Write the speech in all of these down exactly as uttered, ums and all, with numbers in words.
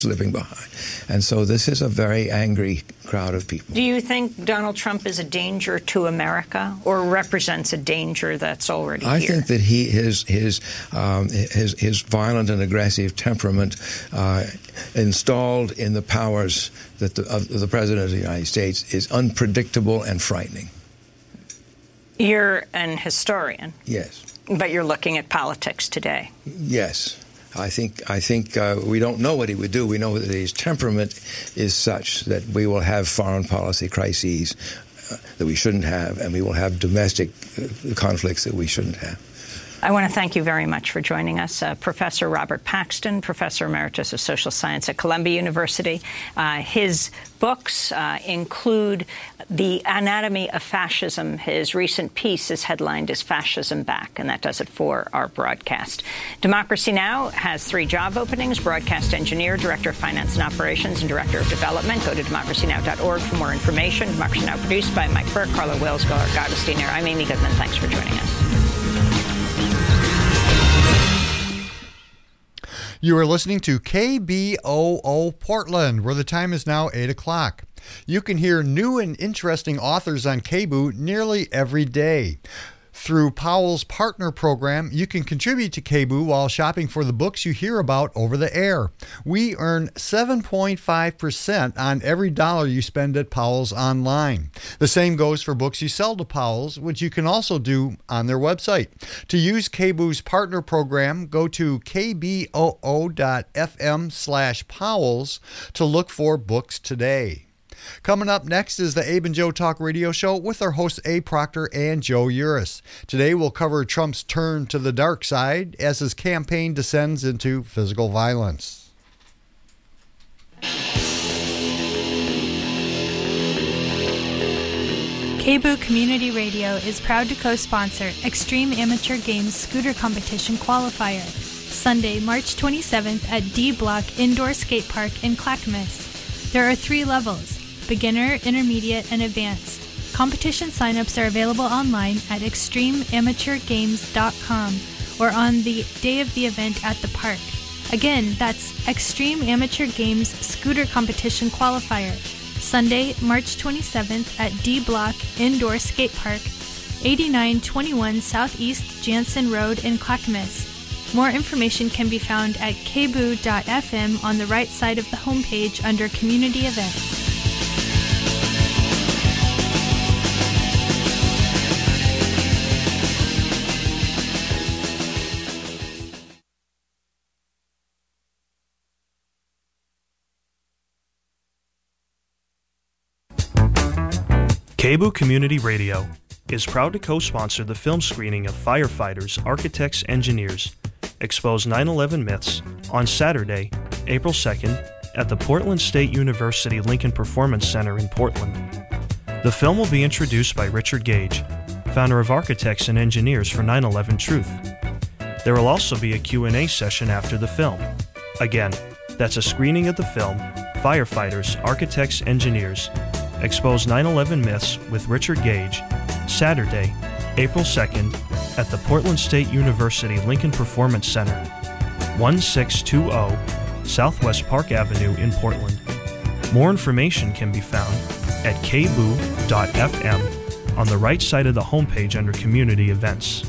living behind. And so this is a very angry crowd of people. Do you think Donald Trump is a danger to America, or represents a danger that's already I here? think that he his his um, his his violent and aggressive temperament uh, installed in the powers that the, of the President of the United States is unpredictable and frightening. You're an historian. Yes. But you're looking at politics today. Yes. I think I think uh, we don't know what he would do. We know that his temperament is such that we will have foreign policy crises uh, that we shouldn't have, and we will have domestic uh, conflicts that we shouldn't have. I want to thank you very much for joining us. Uh, Professor Robert Paxton, Professor Emeritus of Social Science at Columbia University. Uh, his books uh, include The Anatomy of Fascism. His recent piece is headlined as Fascism Back, and that does it for our broadcast. Democracy Now! Has three job openings: broadcast engineer, director of finance and operations, and director of development. Go to democracy now dot org for more information. Democracy Now! Produced by Mike Burke, Carla Wills, Gaurav Gottesdiener. I'm Amy Goodman. Thanks for joining us. You are listening to K B O O Portland, where the time is now eight o'clock. You can hear new and interesting authors on K B O O nearly every day. Through Powell's Partner Program, you can contribute to K B O O while shopping for the books you hear about over the air. We earn seven point five percent on every dollar you spend at Powell's online. The same goes for books you sell to Powell's, which you can also do on their website. To use K B O O's Partner Program, go to k b o o dot f m slash Powell's to look for books today. Coming up next is the Abe and Joe Talk Radio Show with our hosts Abe Proctor and Joe Uris. Today we'll cover Trump's turn to the dark side as his campaign descends into physical violence. K B O O Community Radio is proud to co-sponsor Extreme Amateur Games Scooter Competition Qualifier, Sunday, March twenty-seventh at D Block Indoor Skate Park in Clackamas. There are three levels: beginner, intermediate, and advanced. Competition signups are available online at extreme amateur games dot com or on the day of the event at the park. Again, that's Extreme Amateur Games Scooter Competition Qualifier, Sunday, March twenty-seventh at D Block Indoor Skate Park, eighty-nine twenty-one Southeast Jansen Road in Clackamas. More information can be found at k b o o dot f m on the right side of the homepage under Community Events. K B O O Community Radio is proud to co-sponsor the film screening of Firefighters, Architects, Engineers, Expose nine eleven Myths on Saturday, April second at the Portland State University Lincoln Performance Center in Portland. The film will be introduced by Richard Gage, founder of Architects and Engineers for nine eleven Truth. There will also be a Q and A session after the film. Again, that's a screening of the film Firefighters, Architects, Engineers, Expose nine eleven Myths with Richard Gage, Saturday, April second, at the Portland State University Lincoln Performance Center, sixteen twenty Southwest Park Avenue in Portland. More information can be found at k b o o dot f m on the right side of the homepage under Community Events.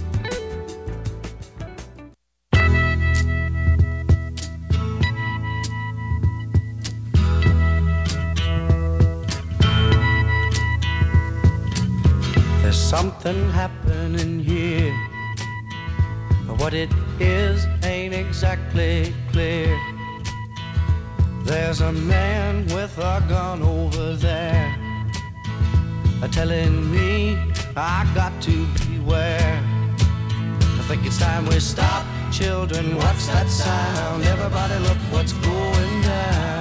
Something happening here. What it is ain't exactly clear. There's a man with a gun over there, telling me I got to beware. I think it's time we stop. Children, what's that sound? Everybody look what's going down.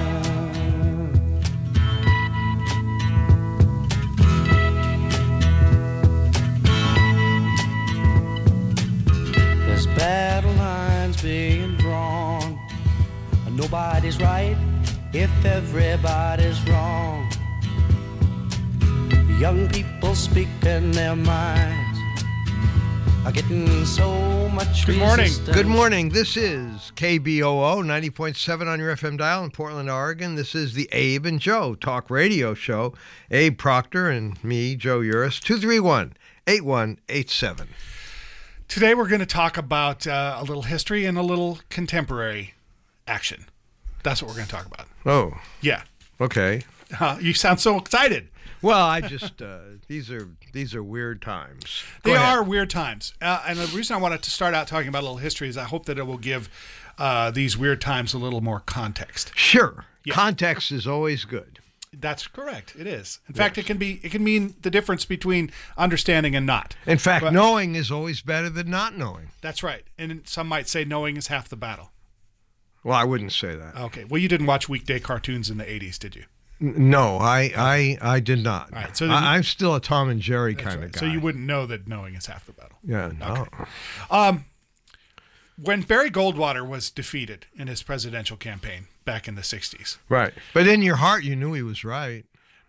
Battle lines being drawn. Nobody's right if everybody's wrong. Young people speaking their minds. are getting so much Good morning. resistance. Good morning. This is K B O O ninety point seven on your F M dial in Portland, Oregon. This is the Abe and Joe Talk Radio Show. Abe Proctor and me, Joe Uris, two three one, eight one eight seven. Today we're going to talk about uh, a little history and a little contemporary action. That's what we're going to talk about. Oh, Yeah. okay. Uh, you sound so excited. Well, I just uh, these are these are weird times. Go They ahead. are weird times. Uh, and the reason I wanted to start out talking about a little history is I hope that it will give uh, these weird times a little more context. Sure. Yeah. Context is always good. That's correct. It is. In fact, it can be. It can mean the difference between understanding and not. In fact, But- knowing is always better than not knowing. That's right. And some might say knowing is half the battle. Well, I wouldn't say that. Okay. Well, you didn't watch weekday cartoons in the eighties, did you? N- No, I, I, I did not. All right, so then- I, I'm still a Tom and Jerry That's kind right. of guy. So you wouldn't know that knowing is half the battle. Yeah, no. Okay. When Barry Goldwater was defeated in his presidential campaign back in the sixties, Right. But in your heart, you knew he was right.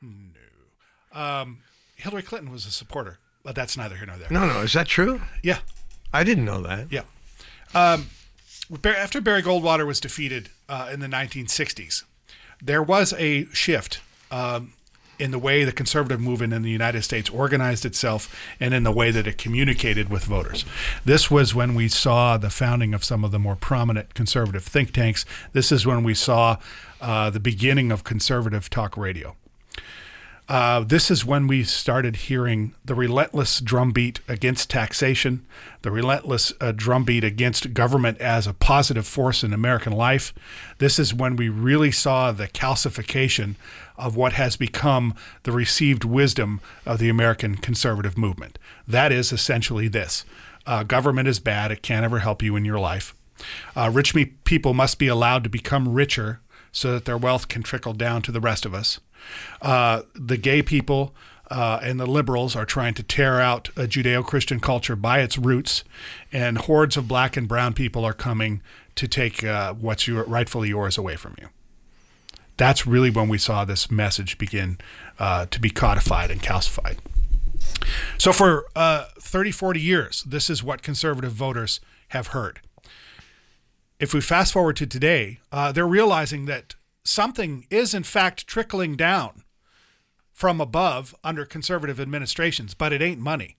Hillary Clinton was a supporter, but that's neither here nor there. No, no. Is that true? Yeah, I didn't know that. yeah. Um, Bar- after Barry Goldwater was defeated uh, in the nineteen sixties, there was a shift um, in the way the conservative movement in the United States organized itself and in the way that it communicated with voters. This was when we saw the founding of some of the more prominent conservative think tanks. This is when we saw uh, the beginning of conservative talk radio. Uh, this is when we started hearing the relentless drumbeat against taxation, the relentless uh, drumbeat against government as a positive force in American life. This is when we really saw the calcification of what has become the received wisdom of the American conservative movement. That is essentially this. Uh, government is bad. It can't ever help you in your life. Uh, rich me- people must be allowed to become richer so that their wealth can trickle down to the rest of us. Uh, the gay people uh, and the liberals are trying to tear out a Judeo-Christian culture by its roots, and hordes of black and brown people are coming to take uh, what's your, rightfully yours away from you. That's really when we saw this message begin uh, to be codified and calcified. So for uh, thirty, forty years, this is what conservative voters have heard. If we fast forward to today, uh, they're realizing that something is in fact trickling down from above under conservative administrations, but it ain't money.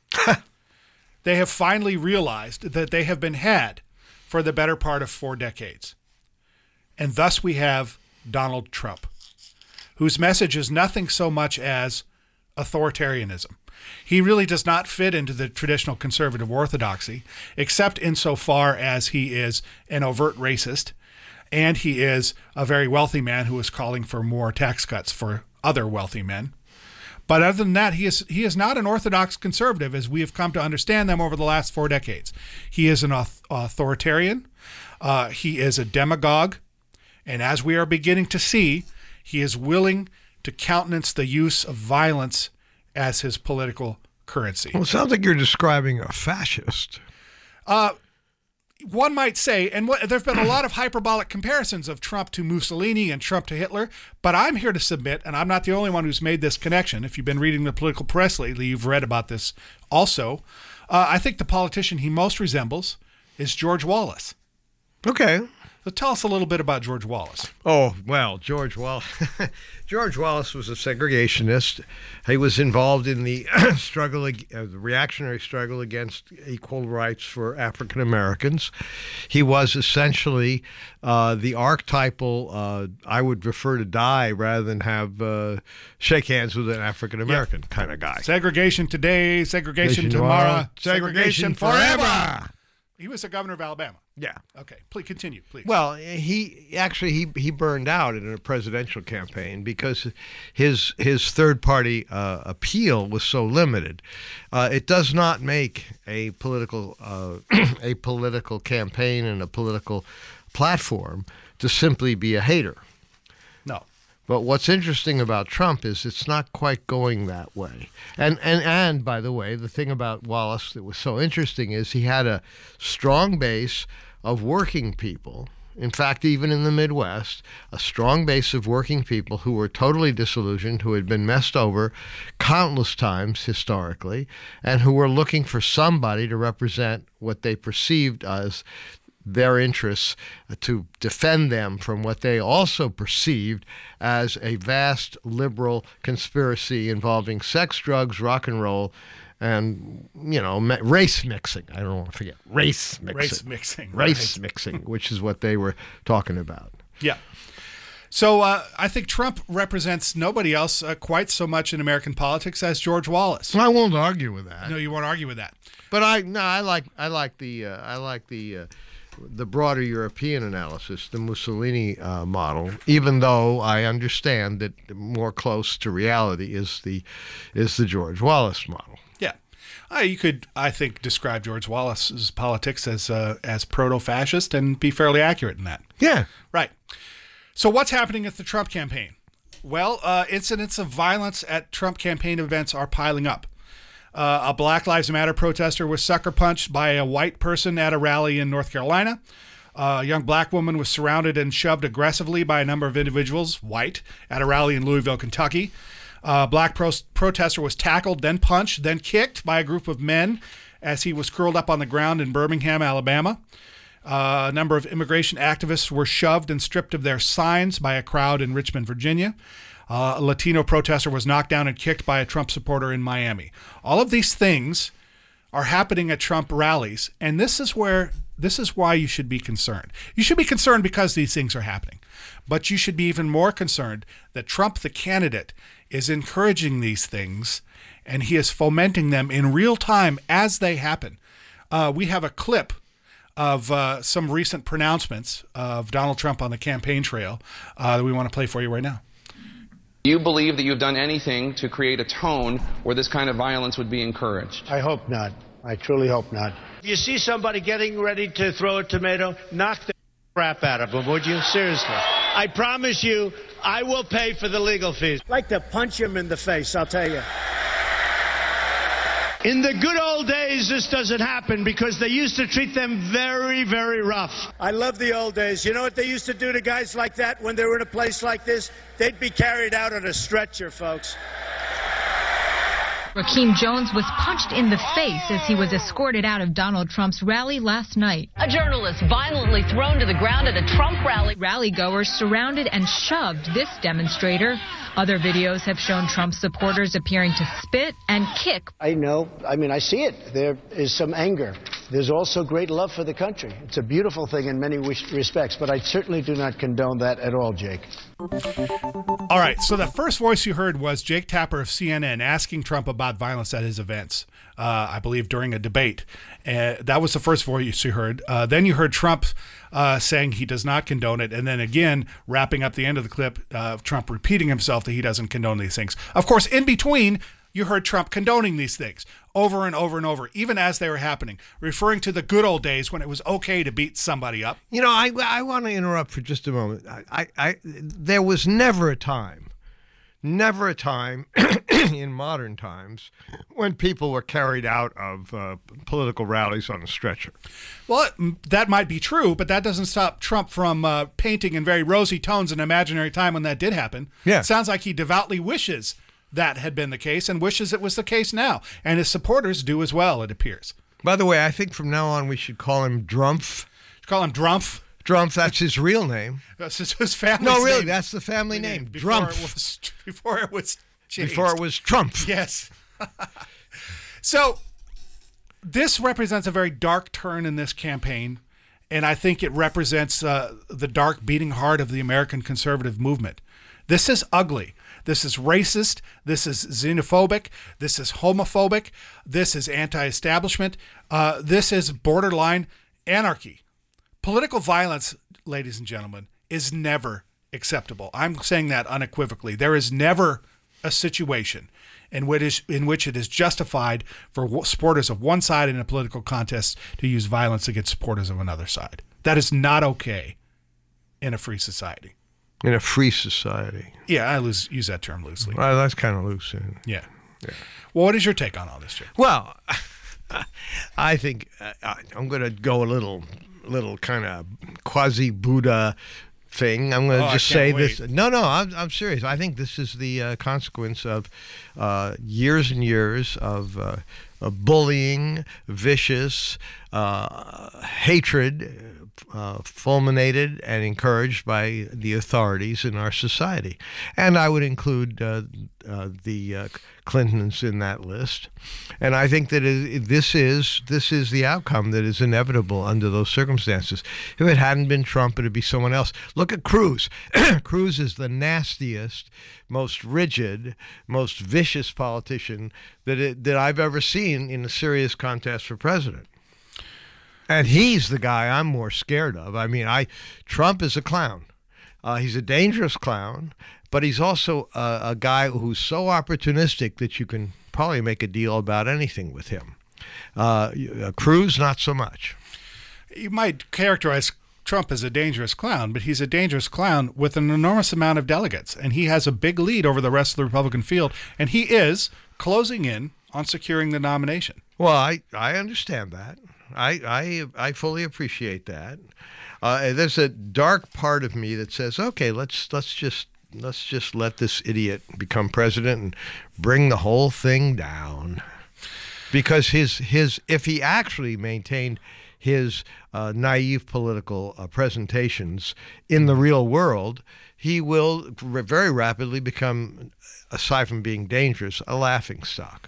They have finally realized that they have been had for the better part of four decades. And thus we have Donald Trump, whose message is nothing so much as authoritarianism. He really does not fit into the traditional conservative orthodoxy, except insofar as he is an overt racist, and he is a very wealthy man who is calling for more tax cuts for other wealthy men. But other than that, he is he is not an orthodox conservative as we have come to understand them over the last four decades. He is an auth- authoritarian. Uh, he is a demagogue. And as we are beginning to see, he is willing to countenance the use of violence as his political currency. Well, it sounds like you're describing a fascist. One might say, and what, there have been a lot of hyperbolic comparisons of Trump to Mussolini and Trump to Hitler, but I'm here to submit, and I'm not the only one who's made this connection. If you've been reading the political press lately, you've read about this also. Uh, I think the politician he most resembles is George Wallace. Okay. So tell us a little bit about George Wallace. Oh, well, George Wallace. George Wallace was a segregationist. He was involved in the struggle, uh, the reactionary struggle against equal rights for African Americans. He was essentially uh, the archetypal, uh, I would prefer to die rather than have uh, shake hands with an African American yeah. kind of guy. Segregation today, segregation tomorrow, segregation, segregation forever. forever. He was the governor of Alabama. Yeah. Okay. Please continue, please. Well, he actually he he burned out in a presidential campaign because his his third party uh, appeal was so limited. Uh, it does not make a political uh, a political campaign and a political platform to simply be a hater. No. But what's interesting about Trump is it's not quite going that way. And, and and by the way, the thing about Wallace that was so interesting is he had a strong base of working people in fact, even in the Midwest, a strong base of working people who were totally disillusioned, who had been messed over countless times historically, and who were looking for somebody to represent what they perceived as their interests, uh, to defend them from what they also perceived as a vast liberal conspiracy involving sex, drugs, rock and roll, and, you know, ma- race mixing. I don't want to forget race mixing. Race mixing. Race right. mixing, which is what they were talking about. Yeah. So uh, I think Trump represents nobody else uh, quite so much in American politics as George Wallace. I won't argue with that. No, you won't argue with that. But I no, I like I like the uh, I like the uh, the broader European analysis, the Mussolini uh, model. Even though I understand that more close to reality is the is the George Wallace model. Yeah, uh, you could, I think, describe George Wallace's politics as uh, as proto-fascist and be fairly accurate in that. Yeah, right. So what's happening at the Trump campaign? Well, uh, incidents of violence at Trump campaign events are piling up. Uh, a Black Lives Matter protester was sucker punched by a white person at a rally in North Carolina. Uh, a young black woman was surrounded and shoved aggressively by a number of individuals, white, at a rally in Louisville, Kentucky. A black pro- protester was tackled, then punched, then kicked by a group of men as he was curled up on the ground in Birmingham, Alabama. Uh, a number of immigration activists were shoved and stripped of their signs by a crowd in Richmond, Virginia. Uh, a Latino protester was knocked down and kicked by a Trump supporter in Miami. All of these things are happening at Trump rallies, and this is where this is why you should be concerned. You should be concerned because these things are happening, but you should be even more concerned that Trump, the candidate, is encouraging these things, and he is fomenting them in real time as they happen. Uh, we have a clip of uh, some recent pronouncements of Donald Trump on the campaign trail uh, that we want to play for you right now. Do you believe that you've done anything to create a tone where this kind of violence would be encouraged? I hope not. I truly hope not. If you see somebody getting ready to throw a tomato, knock the crap out of them, would you? Seriously. I promise you, I will pay for the legal fees. I'd like to punch him in the face, I'll tell you. In the good old days, this doesn't happen because they used to treat them very, very rough. I love the old days. You know what they used to do to guys like that when they were in a place like this? They'd be carried out on a stretcher, folks. Rakeem Jones was punched in the face as he was escorted out of Donald Trump's rally last night. A journalist violently thrown to the ground at a Trump rally. Rally-goers surrounded and shoved this demonstrator. Other videos have shown Trump supporters appearing to spit and kick. I know. I mean, I see it. There is some anger. There's also great love for the country. It's a beautiful thing in many respects, but I certainly do not condone that at all, Jake. All right, so the first voice you heard was Jake Tapper of C N N asking Trump about violence at his events, uh, I believe during a debate. Uh, that was the first voice you heard. Uh, then you heard Trump uh, saying he does not condone it, and then again, wrapping up the end of the clip, uh, Trump repeating himself that he doesn't condone these things. Of course, in between, you heard Trump condoning these things over and over and over, even as they were happening, referring to the good old days when it was okay to beat somebody up. You know, I, I want to interrupt for just a moment. I, I, I there was never a time, never a time in modern times when people were carried out of uh, political rallies on a stretcher. Well, that might be true, but that doesn't stop Trump from uh, painting in very rosy tones an imaginary time when that did happen. Yeah. It sounds like he devoutly wishes that had been the case and wishes it was the case now. And his supporters do as well, it appears. By the way, I think from now on we should call him Drumpf. Call him Drumpf? Drumpf, that's his real name. That's his family name. No, really, name. That's the family name, before Drumpf. It was, before it was changed. Before it was Trump. Yes. So this represents a very dark turn in this campaign, and I think it represents uh, the dark beating heart of the American conservative movement. This is ugly. This is racist. This is xenophobic. This is homophobic. This is anti-establishment. Uh, this is borderline anarchy. Political violence, ladies and gentlemen, is never acceptable. I'm saying that unequivocally. There is never a situation in which, is, in which it is justified for supporters of one side in a political contest to use violence against supporters of another side. That is not okay in a free society. In a free society. Yeah, I lose, use that term loosely. Well, that's kind of loose. Yeah. yeah. Well, what is your take on all this, Jake? Well, I think uh, I'm going to go a little little kind of quasi-Buddha thing. I'm going to Oh, just I say can't this. wait. No, no, I'm, I'm serious. I think this is the uh, consequence of uh, years and years of, uh, of bullying, vicious uh, hatred, uh, fulminated and encouraged by the authorities in our society. And I would include uh, uh, the uh, Clintons in that list. And I think that it, this is this is the outcome that is inevitable under those circumstances. If it hadn't been Trump, it would be someone else. Look at Cruz. Cruz is the nastiest, most rigid, most vicious politician that it, that I've ever seen in a serious contest for president. And he's the guy I'm more scared of. I mean, I Trump is a clown. Uh, he's a dangerous clown, but he's also a, a guy who's so opportunistic that you can probably make a deal about anything with him. Uh, Cruz, not so much. You might characterize Trump as a dangerous clown, but he's a dangerous clown with an enormous amount of delegates, and he has a big lead over the rest of the Republican field, and he is closing in on securing the nomination. Well, I, I understand that. I, I I fully appreciate that. Uh, there's a dark part of me that says, okay, let's let's just let's just let this idiot become president and bring the whole thing down, because his his if he actually maintained his uh, naive political uh, presentations in the real world, he will r- very rapidly become, aside from being dangerous, a laughingstock.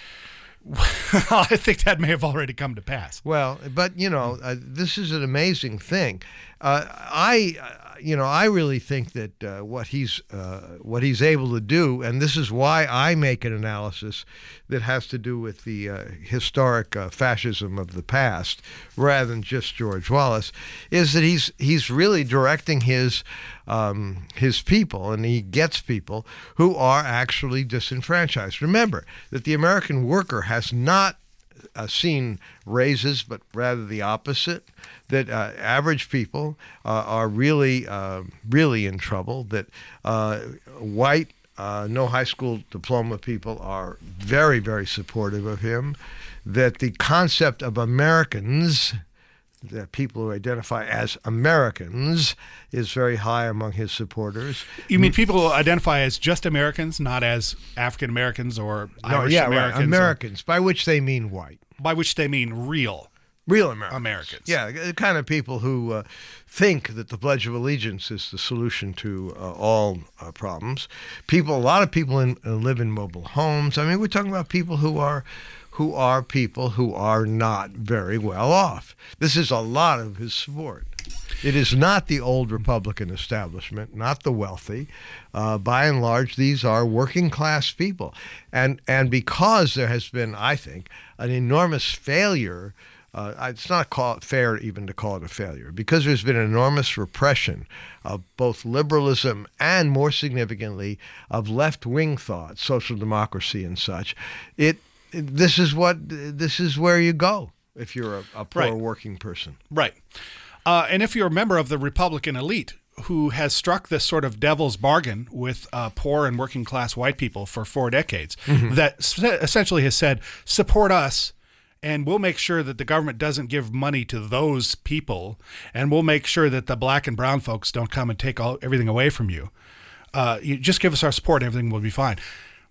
I think that may have already come to pass. Well, but, you know, uh, this is an amazing thing. Uh, I, uh, you know, I really think that uh, what he's uh, what he's able to do, and this is why I make an analysis that has to do with the uh, historic uh, fascism of the past, rather than just George Wallace, is that he's he's really directing his um, his people, and he gets people who are actually disenfranchised. Remember that the American worker has not Uh, seen raises, but rather the opposite, that uh, average people uh, are really, uh, really in trouble, that uh, white, uh, no high school diploma people are very, very supportive of him, that the concept of Americans, that people who identify as Americans, is very high among his supporters. You mean people who identify as just Americans, not as African Americans or No, Irish yeah, Americans? right. Americans, by which they mean white. By which they mean real. Real Americans. Americans. Yeah, the kind of people who uh, think that the Pledge of Allegiance is the solution to uh, all uh, problems. People, a lot of people in, uh, live in mobile homes. I mean, we're talking about people who are who are people who are not very well off. This is a lot of his support. It is not the old Republican establishment, not the wealthy. Uh, by and large, these are working class people. And and because there has been, I think, an enormous failure, uh, it's not call it fair even to call it a failure, because there's been an enormous repression of both liberalism and, more significantly, of left-wing thought, social democracy and such. It this is what this is where you go if you're a, a poor Right. working person. Right. Uh, and if you're a member of the Republican elite who has struck this sort of devil's bargain with uh, poor and working class white people for four decades, Mhm. that s- essentially has said, support us and we'll make sure that the government doesn't give money to those people, and we'll make sure that the black and brown folks don't come and take all everything away from you. Uh, you just give us our support and everything will be fine.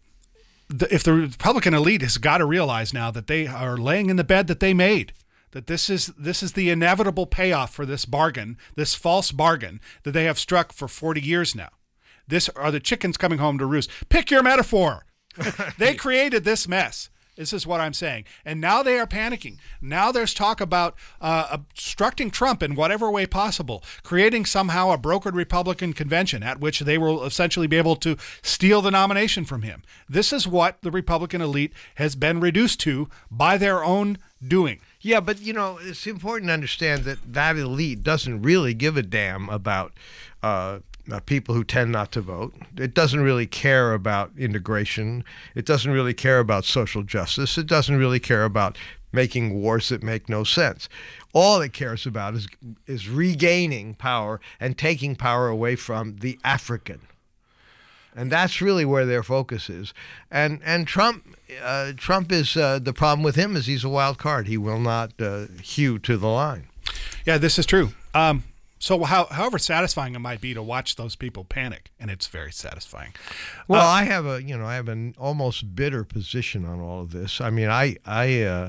The, if the Republican elite has got to realize now that they are laying in the bed that they made, that this is this is the inevitable payoff for this bargain, this false bargain that they have struck for forty years now. This are the chickens coming home to roost. Pick your metaphor. They created this mess. This is what I'm saying. And now they are panicking. Now there's talk about uh, obstructing Trump in whatever way possible, creating somehow a brokered Republican convention at which they will essentially be able to steal the nomination from him. This is what the Republican elite has been reduced to by their own doing. Yeah, but, you know, it's important to understand that that elite doesn't really give a damn about uh, uh, people who tend not to vote. It doesn't really care about integration. It doesn't really care about social justice. It doesn't really care about making wars that make no sense. All it cares about is is regaining power and taking power away from the African. And that's really where their focus is. And and Trump uh, Trump is uh, the problem with him is he's a wild card. He will not uh, hew to the line. Yeah, this is true. Um, so how, however satisfying it might be to watch those people panic, and it's very satisfying. Well, Uh, I have a, you know, I have an almost bitter position on all of this. I mean, I, I, uh,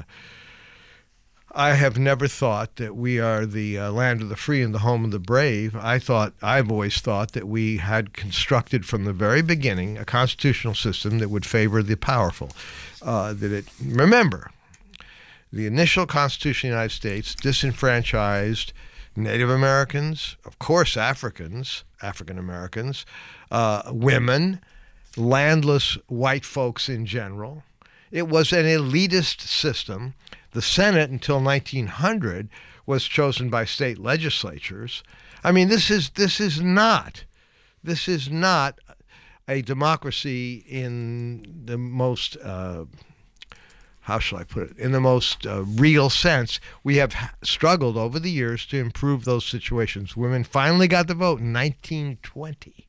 I have never thought that we are the uh, land of the free and the home of the brave. I thought, I've always thought that we had constructed from the very beginning a constitutional system that would favor the powerful. Uh, that it, remember, the initial Constitution of the United States disenfranchised Native Americans, of course Africans, African Americans, uh, women, landless white folks in general. It was an elitist system. The Senate, until nineteen hundred, was chosen by state legislatures. I mean, this is this is not, this is not a democracy in the most, uh, how shall I put it, in the most uh, real sense. We have ha- struggled over the years to improve those situations. Women finally got the vote in nineteen twenty.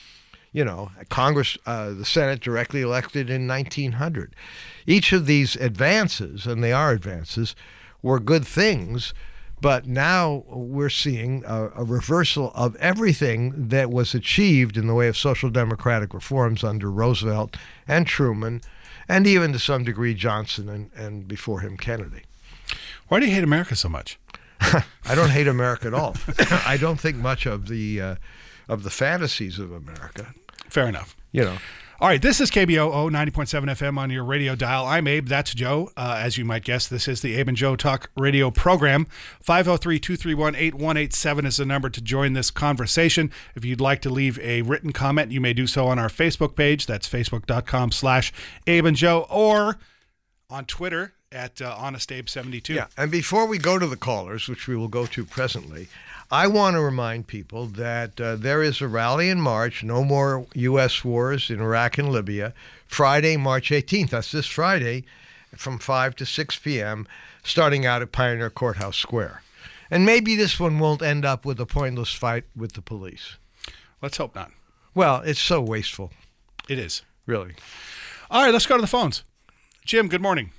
You know, Congress, uh, the Senate directly elected in nineteen hundred. Each of these advances, and they are advances, were good things, but now we're seeing a, a reversal of everything that was achieved in the way of social democratic reforms under Roosevelt and Truman, and even to some degree Johnson and, and before him Kennedy. Why do you hate America so much? I don't hate America at all. I don't think much of the uh, of the fantasies of America. Fair enough. You know. All right, this is K B O O ninety point seven F M on your radio dial. I'm Abe. That's Joe. Uh, as you might guess, this is the Abe and Joe Talk radio program. five oh three, two three one, eight one eight seven is the number to join this conversation. If you'd like to leave a written comment, you may do so on our Facebook page. That's facebook.com slash Abe and Joe, or on Twitter at uh, Honest Abe seventy-two. Yeah, and before we go to the callers, which we will go to presently, I want to remind people that uh, there is a rally in March, no more U S wars in Iraq and Libya, Friday, March eighteenth. That's this Friday from five to six p.m., starting out at Pioneer Courthouse Square. And maybe this one won't end up with a pointless fight with the police. Let's hope not. Well, it's so wasteful. It is. Really. All right, let's go to the phones. Jim, good morning.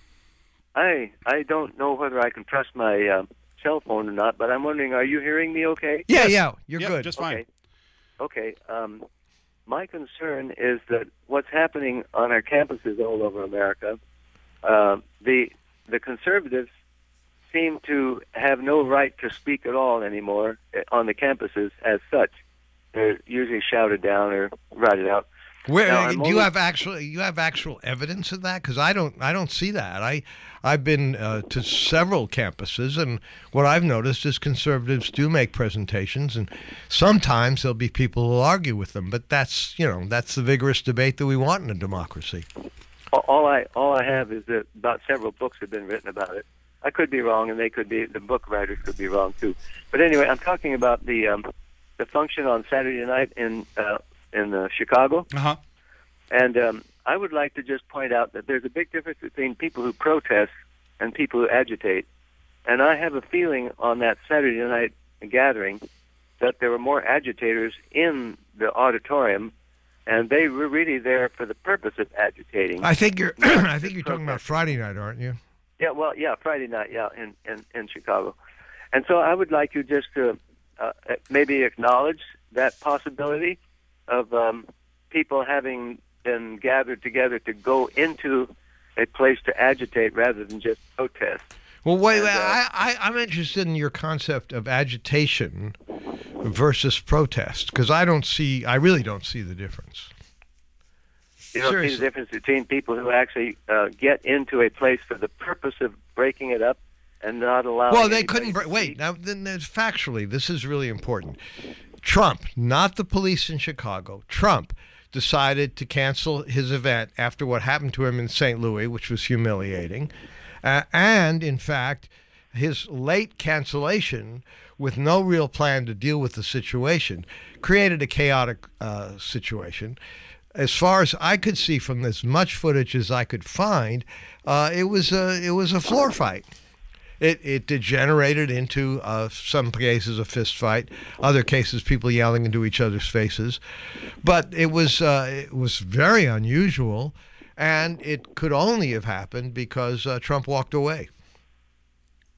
Hi. I don't know whether I can trust my uh, cell phone or not, but I'm wondering, are you hearing me okay? Yeah, yeah, you're yep, good. Just fine. Okay. Okay. Um, my concern is that what's happening on our campuses all over America, uh, the the conservatives seem to have no right to speak at all anymore on the campuses as such. They're usually shouted down or routed out. Where, Now, do only, you have actual you have actual evidence of that? Because I don't I don't see that. I I've been uh, to several campuses, and what I've noticed is conservatives do make presentations, and sometimes there'll be people who'll argue with them. But that's you know that's the vigorous debate that we want in a democracy. all I all I have is that about several books have been written about it. I could be wrong, and they could be the book writers could be wrong too. But anyway, I'm talking about the um, the function on Saturday night in. Uh, in uh, Chicago. Uh-huh. And um, I would like to just point out that there's a big difference between people who protest and people who agitate. And I have a feeling on that Saturday night gathering that there were more agitators in the auditorium, and they were really there for the purpose of agitating. I think you're I think you're talking about Friday night, aren't you? Yeah, well, yeah, Friday night, yeah, in, in, in Chicago. And so I would like you just to uh, maybe acknowledge that possibility of um, people having been gathered together to go into a place to agitate rather than just protest. Well, wait, and, uh, I, I, I'm interested in your concept of agitation versus protest, because I don't see, I really don't see the difference. You don't Seriously. see the difference between people who actually uh, get into a place for the purpose of breaking it up and not allowing. Well, they anybody couldn't. to Br- wait, speak. now then, then factually, this is really important. Trump, not the police in Chicago, Trump decided to cancel his event after what happened to him in Saint Louis, which was humiliating. Uh, and, in fact, his late cancellation, with no real plan to deal with the situation, created a chaotic uh, situation. As far as I could see from as much footage as I could find, uh, it was a, it was a floor fight. It, it degenerated into uh, some cases a fist fight, other cases people yelling into each other's faces. But it was uh, it was very unusual, and it could only have happened because uh, Trump walked away.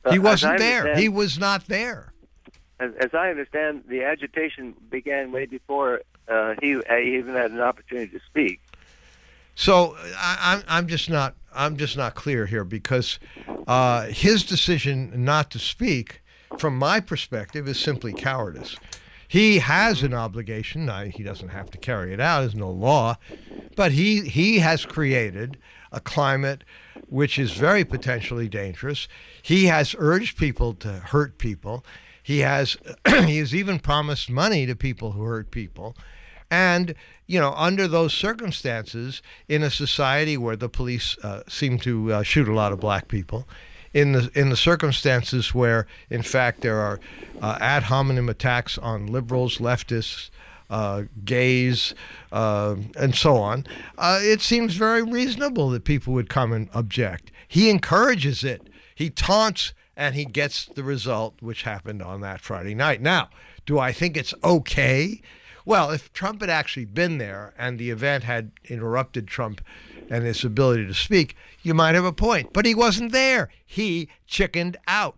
He Uh, wasn't as I there. understand- He was not there. As, as I understand, the agitation began way before uh, he uh, even had an opportunity to speak. So I, I'm I'm just not I'm just not clear here because uh, his decision not to speak, from my perspective, is simply cowardice. He has an obligation. Now, he doesn't have to carry it out. There's no law, but he he has created a climate which is very potentially dangerous. He has urged people to hurt people. He has he has even promised money to people who hurt people. And, you know, under those circumstances, in a society where the police uh, seem to uh, shoot a lot of black people, in the in the circumstances where, in fact, there are uh, ad hominem attacks on liberals, leftists, uh, gays, uh, and so on, uh, it seems very reasonable that people would come and object. He encourages it. He taunts, and he gets the result which happened on that Friday night. Now, do I think it's okay? Well, if Trump had actually been there and the event had interrupted Trump and his ability to speak, you might have a point. But he wasn't there. He chickened out.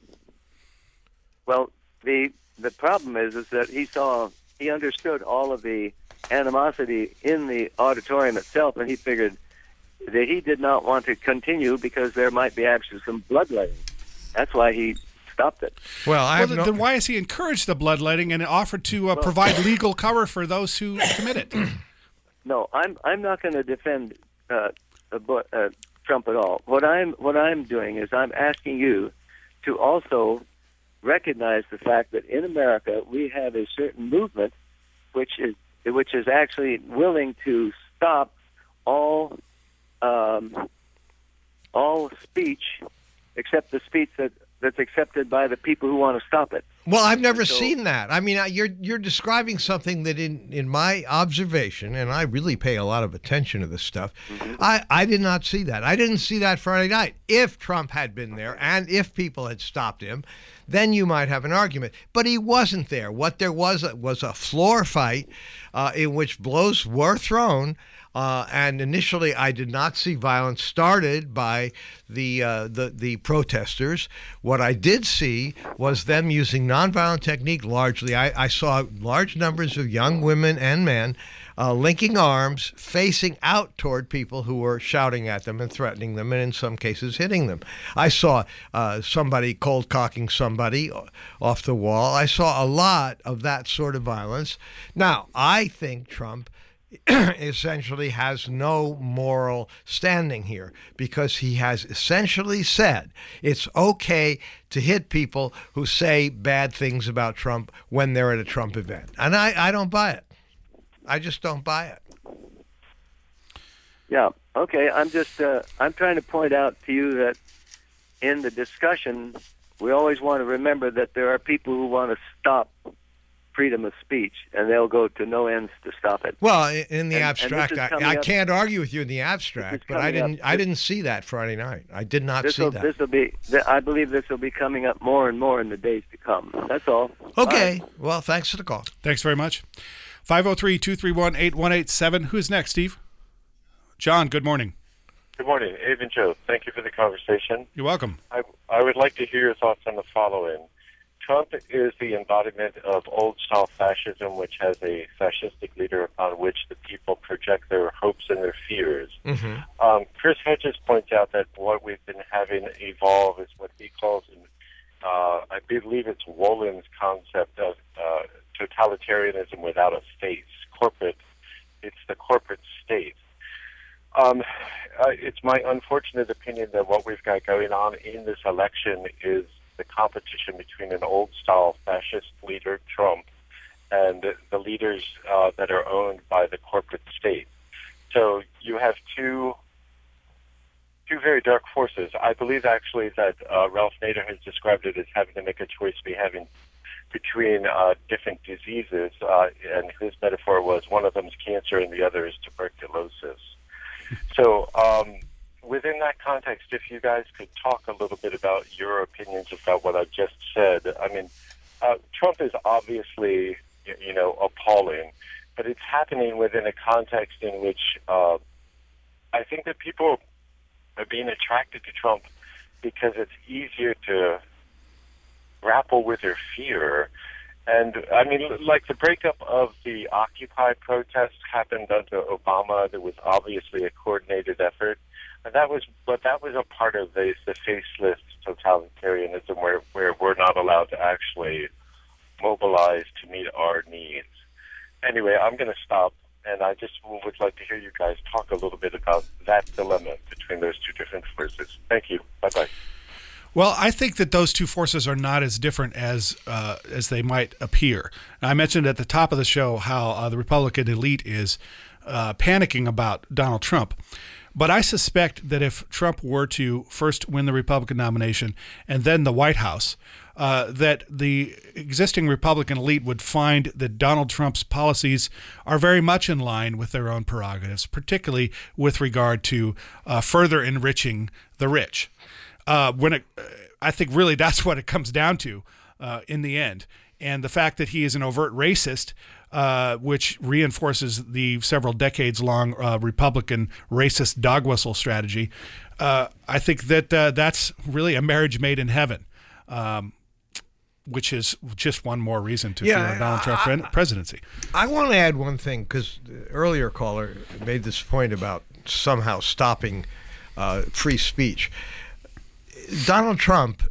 Well, the the problem is is that he saw he understood all of the animosity in the auditorium itself, and he figured that he did not want to continue because there might be actually some bloodletting. That's why he stopped it. Well, I well, have then, no... then why has he encouraged the bloodletting and offered to uh, provide legal cover for those who commit it? No, I'm I'm not going to defend uh, uh, Trump at all. What I'm what I'm doing is I'm asking you to also recognize the fact that in America we have a certain movement which is which is actually willing to stop all um, all speech except the speech that. that's accepted by the people who want to stop it. Well, I've never so, seen that. I mean, you're you're describing something that, in, in my observation, and I really pay a lot of attention to this stuff, mm-hmm. I, I did not see that. I didn't see that Friday night. If Trump had been there and if people had stopped him, then you might have an argument. But he wasn't there. What there was was a floor fight uh, in which blows were thrown. Uh, and initially, I did not see violence started by the, uh, the the protesters. What I did see was them using nonviolent technique largely. I, I saw large numbers of young women and men uh, linking arms, facing out toward people who were shouting at them and threatening them, and in some cases hitting them. I saw uh, somebody cold cocking somebody off the wall. I saw a lot of that sort of violence. Now, I think Trump essentially has no moral standing here because he has essentially said it's okay to hit people who say bad things about Trump when they're at a Trump event. And I, I don't buy it. I just don't buy it. Yeah, okay. I'm just, uh, I'm trying to point out to you that in the discussion, we always want to remember that there are people who want to stop freedom of speech, and they'll go to no ends to stop it. Well, in the and, abstract, and I, I up, can't argue with you in the abstract, but I didn't. Up, I didn't see that Friday night. I did not see will, that. This will be. I believe this will be coming up more and more in the days to come. That's all. Okay. Bye. Well, thanks for the call. Thanks very much. five oh three, two three one, eight one eight seven. Who's next, Steve? John, good morning. Good morning, Abe and Joe. Thank you for the conversation. You're welcome. I, I would like to hear your thoughts on the following. Trump is the embodiment of old-style fascism, which has a fascistic leader upon which the people project their hopes and their fears. Mm-hmm. Um, Chris Hedges points out that what we've been having evolve is what he calls, uh, I believe it's Wolin's concept of uh, totalitarianism without a face. Corporate, it's the corporate state. Um, uh, it's my unfortunate opinion that what we've got going on in this election is the competition between an old-style fascist leader, Trump, and the leaders uh, that are owned by the corporate state. So you have two two very dark forces. I believe, actually, that uh, Ralph Nader has described it as having to make a choice be having between uh, different diseases, uh, and his metaphor was one of them is cancer and the other is tuberculosis. So um, within that context, if you guys could talk a little bit about your opinions about what I've just said. I mean, uh, Trump is obviously, you know, appalling, but it's happening within a context in which uh, I think that people are being attracted to Trump because it's easier to grapple with their fear. And, I mean, like the breakup of the Occupy protests happened under Obama. There was obviously a coordinated effort. And that was, but that was a part of the, the faceless totalitarianism where, where we're not allowed to actually mobilize to meet our needs. Anyway, I'm going to stop, and I just would like to hear you guys talk a little bit about that dilemma between those two different forces. Thank you. Bye-bye. Well, I think that those two forces are not as different as uh, as they might appear. I mentioned at the top of the show how uh, the Republican elite is uh, panicking about Donald Trump. But I suspect that if Trump were to first win the Republican nomination and then the White House, uh, that the existing Republican elite would find that Donald Trump's policies are very much in line with their own prerogatives, particularly with regard to uh, further enriching the rich. Uh, when it, I think really that's what it comes down to uh, in the end. And the fact that he is an overt racist, uh, which reinforces the several decades-long uh, Republican racist dog whistle strategy, uh, I think that uh, that's really a marriage made in heaven, um, which is just one more reason to Yeah, fear a Donald Trump I- pre- presidency. I want to add one thing, because the earlier caller made this point about somehow stopping uh, free speech. Donald Trump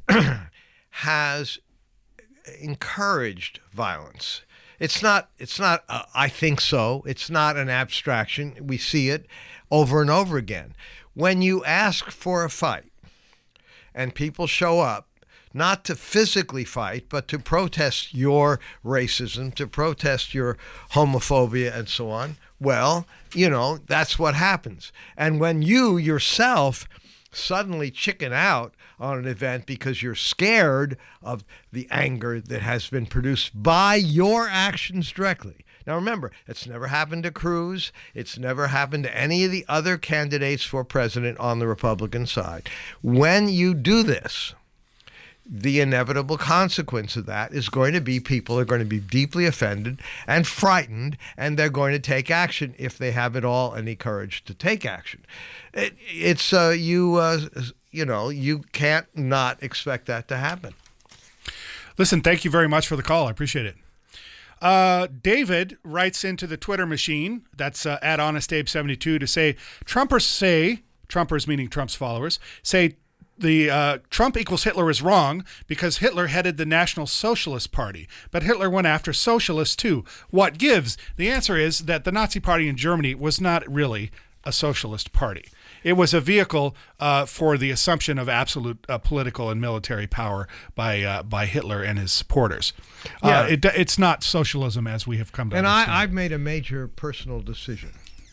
has encouraged violence. It's not, it's not, uh, I think so. It's not an abstraction. We see it over and over again. When you ask for a fight and people show up, not to physically fight, but to protest your racism, to protest your homophobia and so on, well, you know, that's what happens. And when you yourself suddenly chicken out on an event because you're scared of the anger that has been produced by your actions directly. Now remember, it's never happened to Cruz. It's never happened to any of the other candidates for president on the Republican side. When you do this, the inevitable consequence of that is going to be people are going to be deeply offended and frightened, and they're going to take action if they have at all any courage to take action. It, it's uh, you uh, you know you can't not expect that to happen. Listen, thank you very much for the call. I appreciate it. Uh, David writes into the Twitter machine, that's uh, at honestabe seventy-two, to say, Trumpers say, Trumpers meaning Trump's followers, say the uh, Trump equals Hitler is wrong because Hitler headed the National Socialist Party, but Hitler went after socialists too. What gives? The answer is that the Nazi Party in Germany was not really a socialist party. It was a vehicle uh, for the assumption of absolute uh, political and military power by uh, by Hitler and his supporters. Yeah. Uh, it, it's not socialism as we have come to And understand. I, I've made a major personal decision.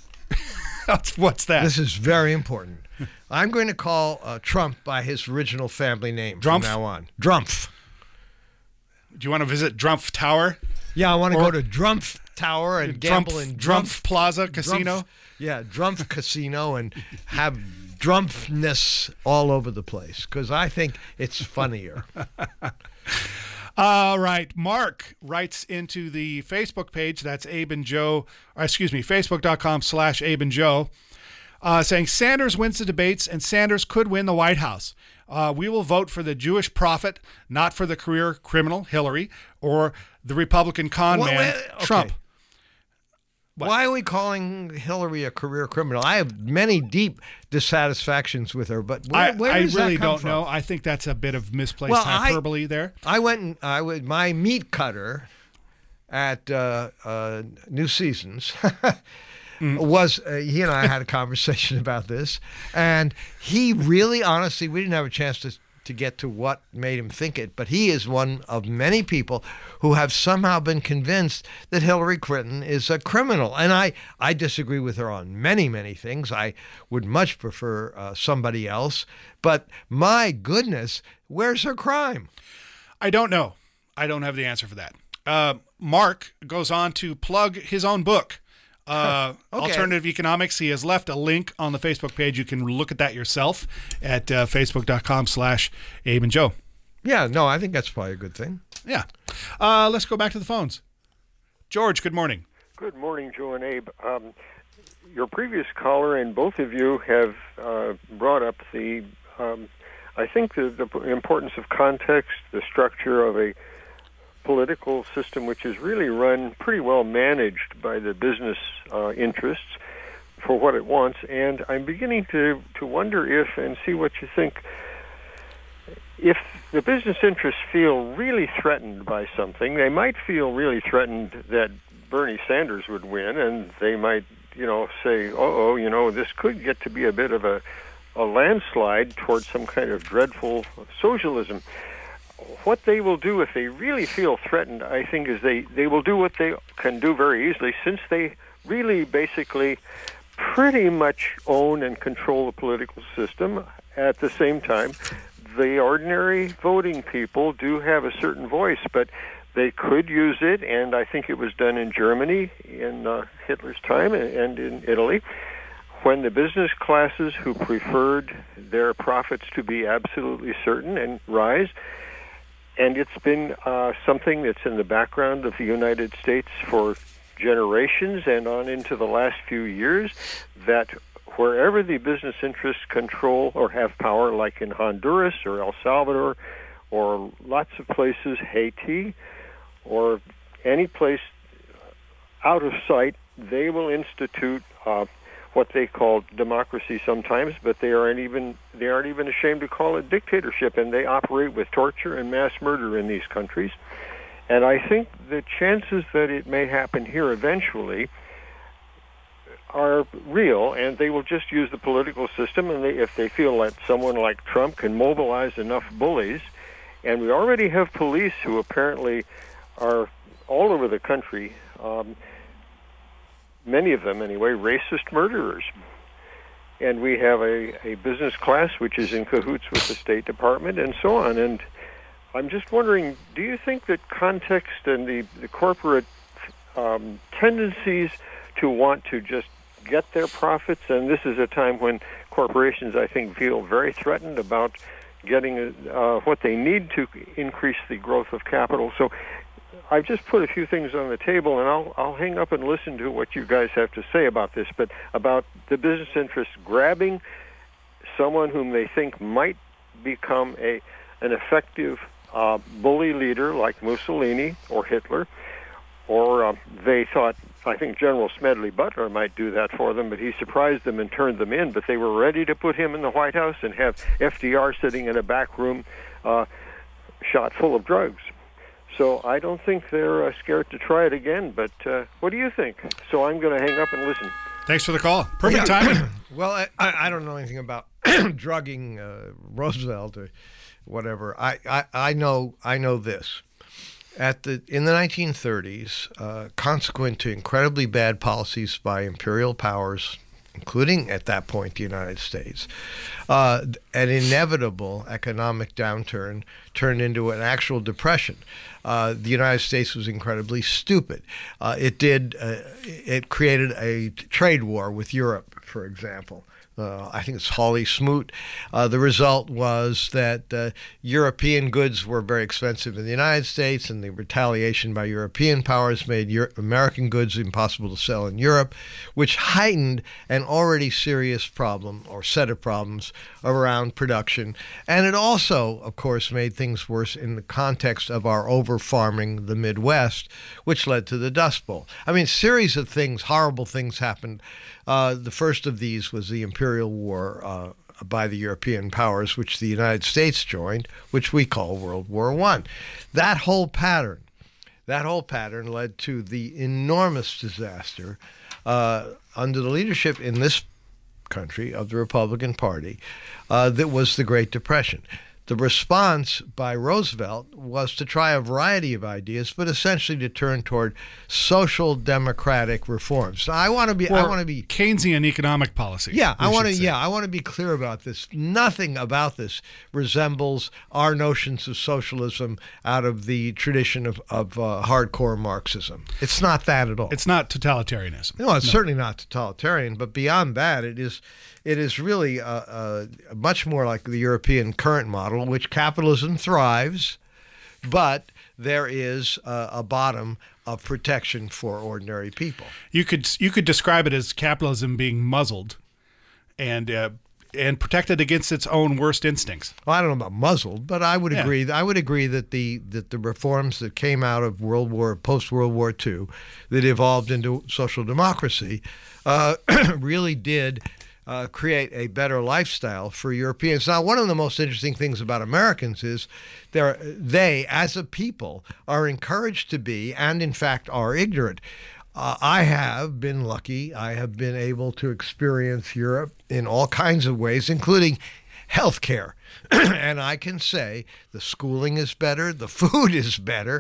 What's that? This is very important. I'm going to call uh, Trump by his original family name Drumpf? from now on. Drumpf. Do you want to visit Drumpf Tower? Yeah, I want to Or- go to Drumpf Tower and gamble Drumpf, in Drumpf Plaza Casino? Drumpf- yeah, Drumpf Casino and have Drumpfness all over the place because I think it's funnier. All right. Mark writes into the Facebook page. That's Abe and Joe. Or excuse me, facebook.com slash Abe and Joe. Uh, saying Sanders wins the debates and Sanders could win the White House. Uh, we will vote for the Jewish prophet, not for the career criminal, Hillary, or the Republican con Well, man, wait, okay. Trump. Why are we calling Hillary a career criminal? I have many deep dissatisfactions with her, but where, I, where I does that really come don't from? know. I think that's a bit of misplaced Well, I- hyperbole there. I went and I would my meat cutter at uh, uh, New Seasons was uh, he and I had a conversation about this, and he really, honestly, we didn't have a chance to to get to what made him think it, but he is one of many people who have somehow been convinced that Hillary Clinton is a criminal. And I, I disagree with her on many, many things. I would much prefer uh, somebody else. But my goodness, where's her crime? I don't know. I don't have the answer for that. Uh, Mark goes on to plug his own book, uh, Okay. Alternative Economics. He has left a link on the Facebook page. You can look at that yourself at uh, facebook.com slash Abe and Joe. Yeah, no, I think that's probably a good thing. Yeah. Uh, let's go back to the phones. George, good morning. Good morning, Joe and Abe. Um, your previous caller and both of you have uh, brought up the um, I think the, the importance of context, the structure of a political system which is really run pretty well managed by the business uh, interests for what it wants. And I'm beginning to, to wonder if, and see what you think, if the business interests feel really threatened by something, they might feel really threatened that Bernie Sanders would win, and they might, you know, say, uh-oh, you know, this could get to be a bit of a, a landslide towards some kind of dreadful socialism. What they will do if they really feel threatened, I think, is they, they will do what they can do very easily, since they really basically pretty much own and control the political system. At the same time, the ordinary voting people do have a certain voice, but they could use it, and I think it was done in Germany in uh, Hitler's time and in Italy, when the business classes who preferred their profits to be absolutely certain and rise. And it's been uh, something that's in the background of the United States for generations and on into the last few years, that wherever the business interests control or have power, like in Honduras or El Salvador or lots of places, Haiti, or any place out of sight, they will institute uh, what they call democracy sometimes, but they aren't even they aren't even ashamed to call it dictatorship, and they operate with torture and mass murder in these countries. And I think the chances that it may happen here eventually are real, and they will just use the political system, and they, if they feel that someone like Trump can mobilize enough bullies, and we already have police who apparently are all over the country, um, many of them anyway, racist murderers. And we have a, a business class which is in cahoots with the State Department and so on. And I'm just wondering, do you think that context and the, the corporate um, tendencies to want to just get their profits, and this is a time when corporations, I think, feel very threatened about getting uh, what they need to increase the growth of capital. So I've just put a few things on the table, and I'll I'll hang up and listen to what you guys have to say about this, but about the business interests grabbing someone whom they think might become a an effective uh, bully leader like Mussolini or Hitler, or uh, they thought, I think General Smedley Butler might do that for them, but he surprised them and turned them in, but they were ready to put him in the White House and have F D R sitting in a back room uh, shot full of drugs. So I don't think they're uh, scared to try it again, but uh, what do you think? So I'm going to hang up and listen. Thanks for the call. Perfect Yeah. timing. Well, I, I don't know anything about drugging uh, Roosevelt or whatever. I, I, I know I know this. At the in the nineteen thirties, uh, consequent to incredibly bad policies by imperial powers, including at that point the United States, uh, an inevitable economic downturn turned into an actual depression. Uh, the United States was incredibly stupid. Uh, it did. Uh, it created a trade war with Europe, for example. Uh, I think it's Hawley Smoot. Uh, the result was that uh, European goods were very expensive in the United States, and the retaliation by European powers made Euro- American goods impossible to sell in Europe, which heightened an already serious problem or set of problems around production. And it also, of course, made things worse in the context of our over-farming the Midwest, which led to the Dust Bowl. I mean, a series of things, horrible things happened. Uh, the first of these was the Imperial War uh, by the European powers, which the United States joined, which we call World War One. That whole pattern, that whole pattern led to the enormous disaster uh, under the leadership in this country of the Republican Party uh, that was the Great Depression. The response by Roosevelt was to try a variety of ideas, but essentially to turn toward social democratic reforms. Now, I want to be. Or I want to be Keynesian economic policy. Yeah, I want to. Yeah, I want to be clear about this. Nothing about this resembles our notions of socialism out of the tradition of of uh, hardcore Marxism. It's not that at all. It's not totalitarianism. No, it's No. certainly not totalitarian. But beyond that, it is. It is really uh, uh, much more like the European current model, in which capitalism thrives, but there is uh, a bottom of protection for ordinary people. You could you could describe it as capitalism being muzzled, and uh, and protected against its own worst instincts. Well, I don't know about muzzled, but I would Yeah. agree. I would agree that the that the reforms that came out of World War, post World War Two, that evolved into social democracy, uh, really did uh, create a better lifestyle for Europeans. Now, one of the most interesting things about Americans is they're, they, as a people, are encouraged to be, and in fact are ignorant. Uh, I have been lucky. I have been able to experience Europe in all kinds of ways, including healthcare. And I can say the schooling is better, the food is better,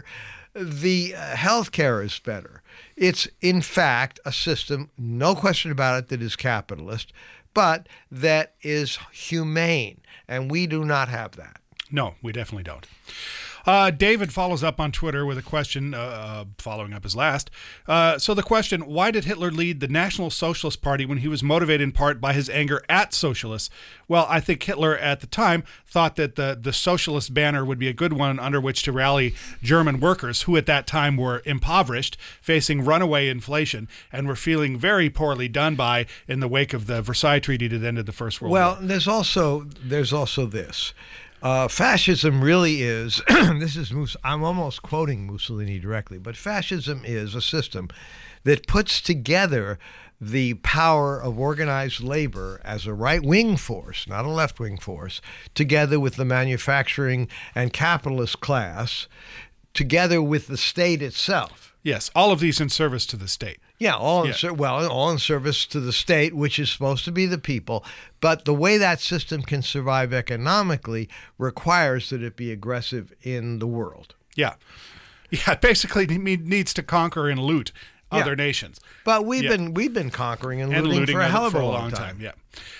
the uh, healthcare is better. It's, in fact, a system, no question about it, that is capitalist, but that is humane. And we do not have that. No, we definitely don't. Uh, David follows up on Twitter with a question, uh, following up his last. Uh, so the question, why did Hitler lead the National Socialist Party when he was motivated in part by his anger at socialists? Well, I think Hitler at the time thought that the, the socialist banner would be a good one under which to rally German workers who at that time were impoverished, facing runaway inflation, and were feeling very poorly done by in the wake of the Versailles Treaty that ended the First World Well, War. Well, there's also there's also this. Uh, fascism really is, this is, Mus- I'm almost quoting Mussolini directly, but fascism is a system that puts together the power of organized labor as a right-wing force, not a left-wing force, together with the manufacturing and capitalist class, together with the state itself. Yes, all of these in service to the state. Yeah, all in Yeah. ser- well, all in service to the state, which is supposed to be the people. But the way that system can survive economically requires that it be aggressive in the world. Yeah. Yeah, it basically ne- needs to conquer and loot Yeah. other nations. But we've Yeah. been we've been conquering and, And looting, looting for a it hell of for a long, time. Yeah.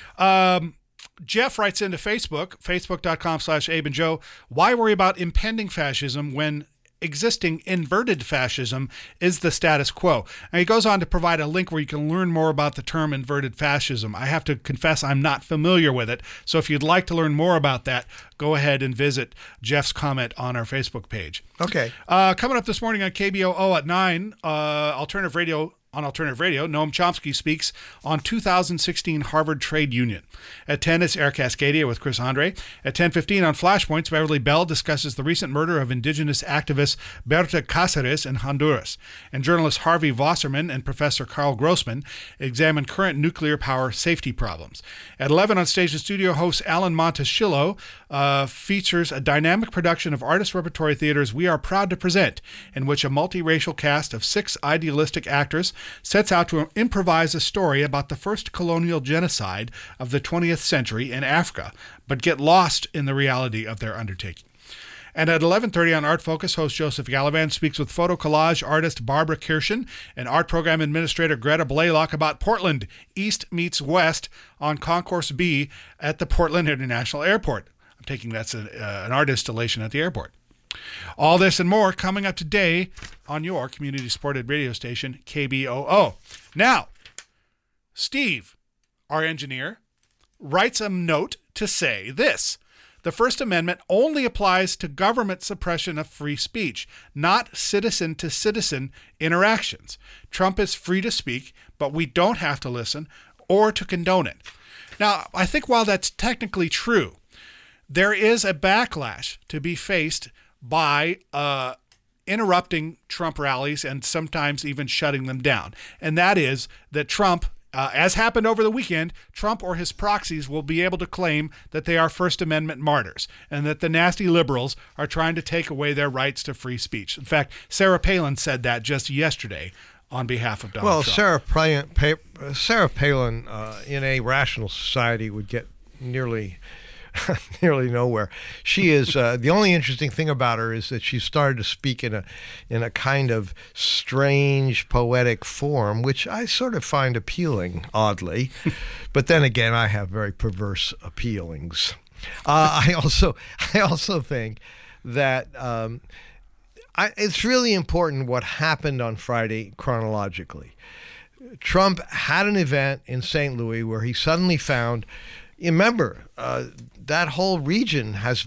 Um, Jeff writes into Facebook, facebook.com slash Abe and Joe, why worry about impending fascism when existing inverted fascism is the status quo? And he goes on to provide a link where you can learn more about the term inverted fascism. I have to confess I'm not familiar with it. So if you'd like to learn more about that, go ahead and visit Jeff's comment on our Facebook page. Okay. Uh, coming up this morning on K B O O at nine, uh, Alternative Radio. On Alternative Radio, Noam Chomsky speaks on two thousand sixteen Harvard Trade Union. At ten, it's Air Cascadia with Chris Andre. At ten fifteen on Flashpoints, Beverly Bell discusses the recent murder of indigenous activist Berta Cáceres in Honduras. And journalist Harvey Wasserman and Professor Carl Grossman examine current nuclear power safety problems. At eleven on Stage and Studio, host Alan Monteschillo uh, features a dynamic production of Artist Repertory Theater's We Are Proud to Present, in which a multiracial cast of six idealistic actors sets out to improvise a story about the first colonial genocide of the twentieth century in Africa, but get lost in the reality of their undertaking. And at eleven thirty on Art Focus, host Joseph Gallivan speaks with photo collage artist Barbara Kirschen and art program administrator Greta Blaylock about Portland, East meets West on Concourse B at the Portland International Airport. I'm taking that's a, uh, an art installation at the airport. All this and more coming up today on your community-supported radio station, K B O O. Now, Steve, our engineer, writes a note to say this. The First Amendment only applies to government suppression of free speech, not citizen-to-citizen interactions. Trump is free to speak, but we don't have to listen or to condone it. Now, I think while that's technically true, there is a backlash to be faced by uh, interrupting Trump rallies and sometimes even shutting them down. And that is that Trump, uh, as happened over the weekend, Trump or his proxies will be able to claim that they are First Amendment martyrs and that the nasty liberals are trying to take away their rights to free speech. In fact, Sarah Palin said that just yesterday on behalf of Donald well, Trump. Sarah Palin, pa- Sarah Palin uh, in a rational society would get nearly... nearly nowhere. She is uh, the only interesting thing about her is that she started to speak in a in a kind of strange poetic form, which I sort of find appealing, oddly. But then again, I have very perverse appealings. Uh, I also I also think that um, I, it's really important what happened on Friday chronologically. Trump had an event in Saint Louis where he suddenly found. Remember, uh, that whole region has been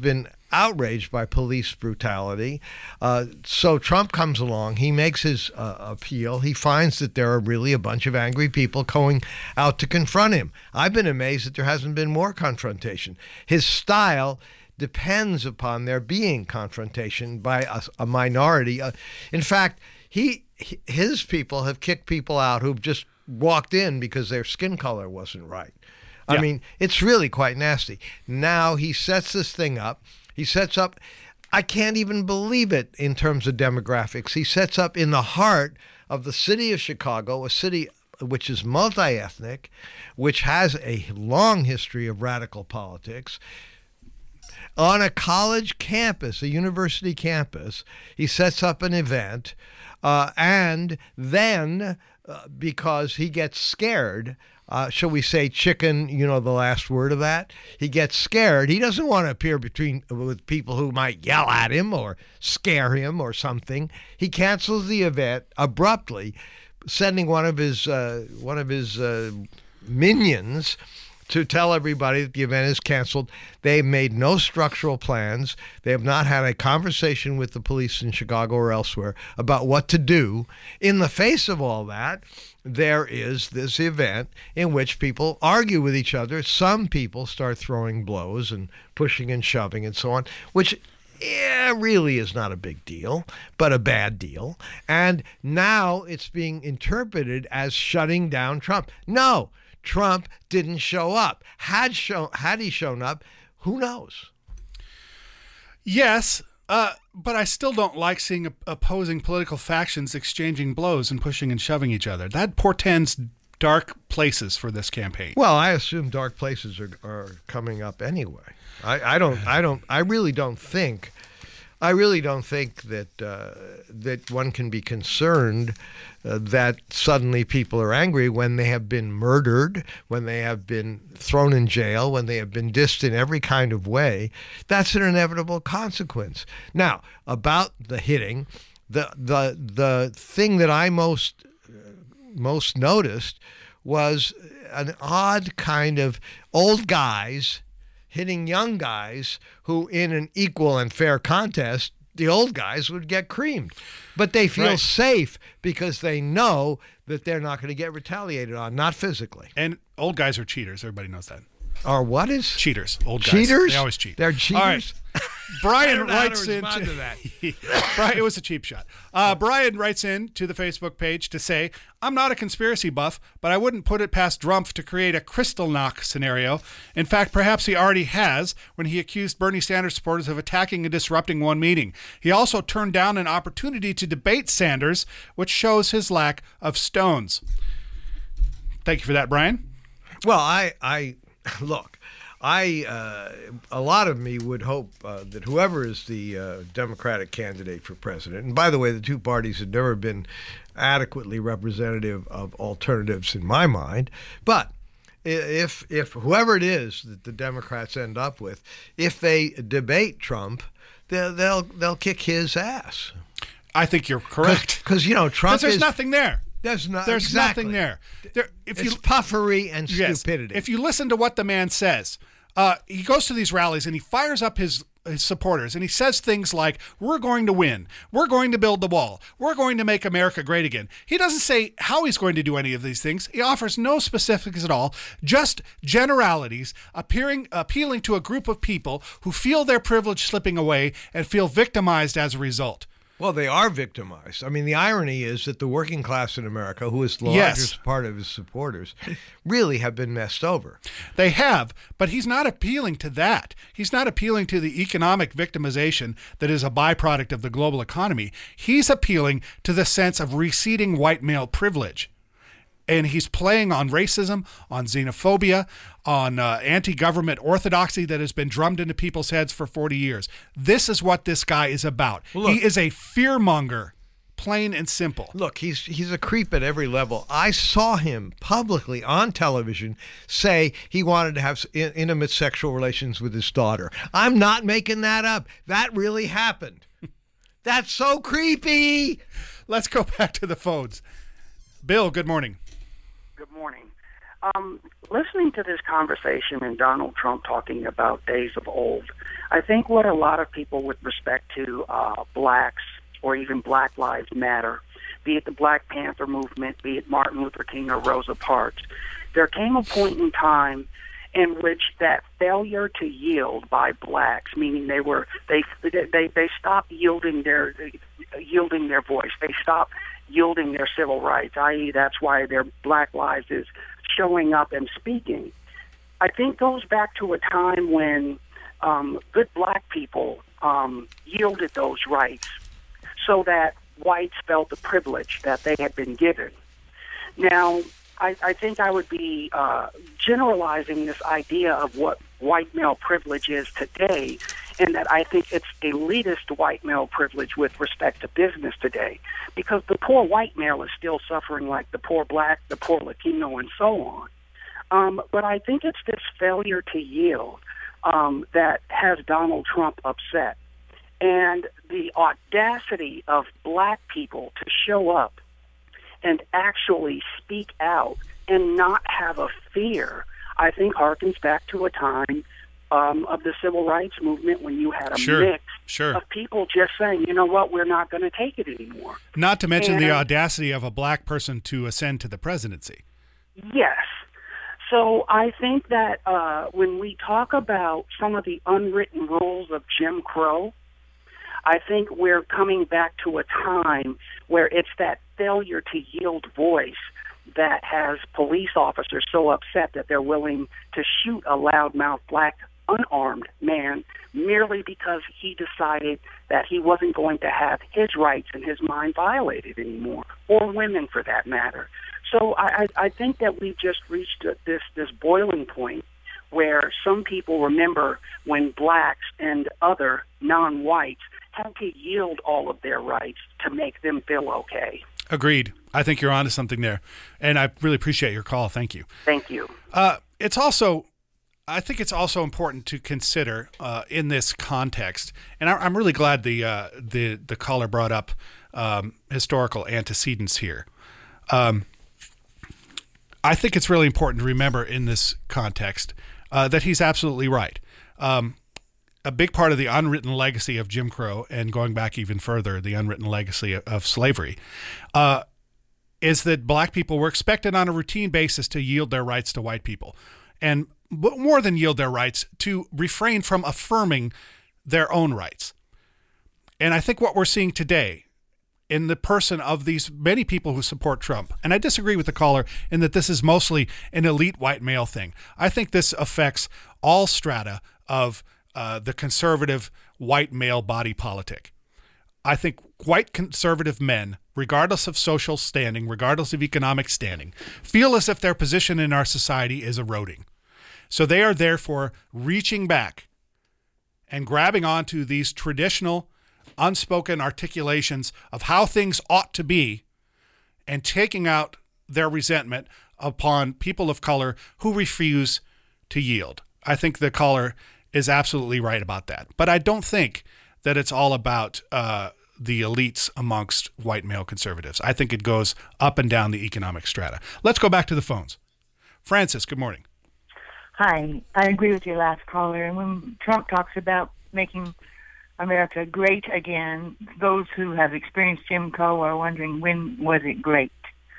outraged by police brutality. Uh, so Trump comes along. He makes his uh, appeal. He finds that there are really a bunch of angry people going out to confront him. I've been amazed that there hasn't been more confrontation. His style depends upon there being confrontation by a, a minority. Uh, in fact, he his people have kicked people out who've just walked in because their skin color wasn't right. I Yeah. mean, it's really quite nasty. Now he sets this thing up. He sets up, I can't even believe it in terms of demographics. He sets up in the heart of the city of Chicago, a city which is multi-ethnic, which has a long history of radical politics. On a college campus, a university campus, he sets up an event, uh, and then uh, because he gets scared, Uh, shall we say chicken, you know, the last word of that? He gets scared. He doesn't want to appear between with people who might yell at him or scare him or something. He cancels the event abruptly, sending one of his uh, one of his uh, minions to tell everybody that the event is canceled. They made no structural plans. They have not had a conversation with the police in Chicago or elsewhere about what to do. In the face of all that, there is this event in which people argue with each other. Some people start throwing blows and pushing and shoving and so on, which yeah, really is not a big deal, but a bad deal. And now it's being interpreted as shutting down Trump. No, Trump didn't show up. Had show, had he shown up, who knows? Yes, uh, but I still don't like seeing op- opposing political factions exchanging blows and pushing and shoving each other. That portends dark places for this campaign. Well, I assume dark places are, are coming up anyway. I, I don't. I don't. I really don't think. I really don't think that uh, that one can be concerned uh, that suddenly people are angry when they have been murdered, when they have been thrown in jail, when they have been dissed in every kind of way. That's an inevitable consequence. Now, about the hitting, the the the thing that I most most noticed was an odd kind of old guys hitting young guys who, in an equal and fair contest, the old guys would get creamed. But they feel Right. safe because they know that they're not going to get retaliated on, not physically. And old guys are cheaters. Everybody knows that. Or what is? Cheaters. Old guys. Cheaters? They always cheat. They're All right. cheaters? Brian I don't know how to writes in. respond To, to that. Brian, it was a cheap shot. Uh, Brian writes in to the Facebook page to say, I'm not a conspiracy buff, but I wouldn't put it past Drumpf to create a Kristallnacht scenario. In fact, perhaps he already has when he accused Bernie Sanders supporters of attacking and disrupting one meeting. He also turned down an opportunity to debate Sanders, which shows his lack of stones. Thank you for that, Brian. Well, I, I look, I, uh, a lot of me would hope uh, that whoever is the uh, Democratic candidate for president, and by the way, the two parties have never been adequately representative of alternatives in my mind, but if if whoever it is that the Democrats end up with, if they debate Trump, they'll they'll, they'll kick his ass. I think you're correct. Because, you know, Trump Because there's is, nothing there. There's, not, There's exactly. nothing there. there if It's you, puffery and yes, stupidity. if you listen to what the man says, uh, he goes to these rallies and he fires up his, his supporters and he says things like, we're going to win. We're going to build the wall. We're going to make America great again. He doesn't say how he's going to do any of these things. He offers no specifics at all, just generalities, appearing, appealing to a group of people who feel their privilege slipping away and feel victimized as a result. Well, they are victimized. I mean, the irony is that the working class in America, who is the Yes. largest part of his supporters, really have been messed over. They have, but he's not appealing to that. He's not appealing to the economic victimization that is a byproduct of the global economy. He's appealing to the sense of receding white male privilege. And he's playing on racism, on xenophobia, on uh, anti-government orthodoxy that has been drummed into people's heads for forty years. This is what this guy is about. Look, he is a fearmonger, plain and simple. Look, he's he's a creep at every level. I saw him publicly on television say he wanted to have in- intimate sexual relations with his daughter. I'm not making that up. That really happened. That's so creepy. Let's go back to the phones. Bill, good morning. Good morning. Um, listening to this conversation and Donald Trump talking about days of old, I think what a lot of people with respect to uh, blacks or even Black Lives Matter, be it the Black Panther movement, be it Martin Luther King or Rosa Parks, there came a point in time in which that failure to yield by blacks, meaning they were they they they stopped yielding their yielding their voice, they stopped yielding their civil rights, that is, that's why their Black Lives is showing up and speaking. I think goes back to a time when um, good black people um, yielded those rights, so that whites felt the privilege that they had been given. Now, I, I think I would be uh, generalizing this idea of what white male privilege is today, and that I think it's elitist white male privilege with respect to business today, because the poor white male is still suffering like the poor black, the poor Latino, and so on. Um, but I think it's this failure to yield um, that has Donald Trump upset. And the audacity of black people to show up and actually speak out and not have a fear, I think harkens back to a time um, of the civil rights movement when you had a sure, mix sure. of people just saying, you know what, we're not going to take it anymore. Not to mention and, the audacity of a black person to ascend to the presidency. Yes. So I think that uh, when we talk about some of the unwritten rules of Jim Crow, I think we're coming back to a time where it's that failure to yield voice that has police officers so upset that they're willing to shoot a loudmouth black unarmed man merely because he decided that he wasn't going to have his rights in his mind violated anymore, or women for that matter. So I, I, I think that we've just reached this, this boiling point where some people remember when blacks and other non-whites had to yield all of their rights to make them feel okay. Agreed. I think you're onto something there, and I really appreciate your call. Thank you. Thank you. Uh, it's also, I think it's also important to consider uh, in this context, and I, I'm really glad the uh, the the caller brought up um, historical antecedents here. Um, I think it's really important to remember in this context uh, that he's absolutely right. Um, a big part of the unwritten legacy of Jim Crow, and going back even further, the unwritten legacy of, of slavery, uh, is that black people were expected on a routine basis to yield their rights to white people. And more than yield their rights, to refrain from affirming their own rights. And I think what we're seeing today in the person of these many people who support Trump, and I disagree with the caller in that this is mostly an elite white male thing. I think this affects all strata of uh, the conservative white male body politic. I think white conservative men, regardless of social standing, regardless of economic standing, feel as if their position in our society is eroding. So they are therefore reaching back and grabbing onto these traditional, unspoken articulations of how things ought to be and taking out their resentment upon people of color who refuse to yield. I think the caller is absolutely right about that. But I don't think that it's all about uh, the elites amongst white male conservatives. I think it goes up and down the economic strata. Let's go back to the phones. Francis, good morning. Hi, I agree with your last caller. And when Trump talks about making America great again, those who have experienced Jim Crow are wondering, when was it great?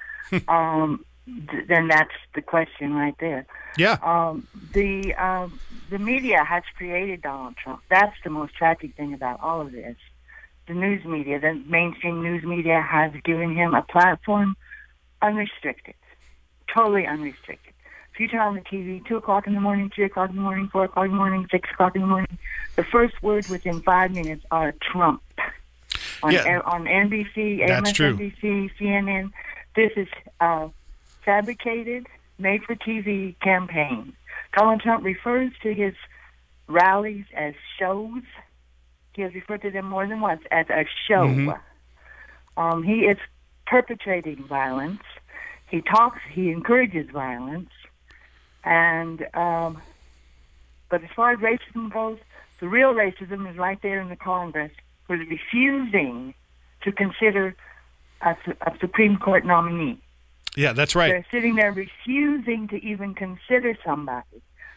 um, th- then that's the question right there. Yeah. Um, the uh, the media has created Donald Trump. That's the most tragic thing about all of this. The news media, the mainstream news media, has given him a platform unrestricted, totally unrestricted. If you turn on the T V, two o'clock in the morning, three o'clock in the morning, four o'clock in the morning, six o'clock in the morning, the first words within five minutes are Trump. On, yeah. on N B C, That's M S N B C, C N N, this is uh, fabricated, made-for-T V campaign. Donald Trump refers to his rallies as shows. He has referred to them more than once as a show. Mm-hmm. Um, he is perpetrating violence. He talks, he encourages violence. And, um, but as far as racism goes, the real racism is right there in the Congress, where they're refusing to consider a, a Supreme Court nominee. Yeah, that's right. They're sitting there refusing to even consider somebody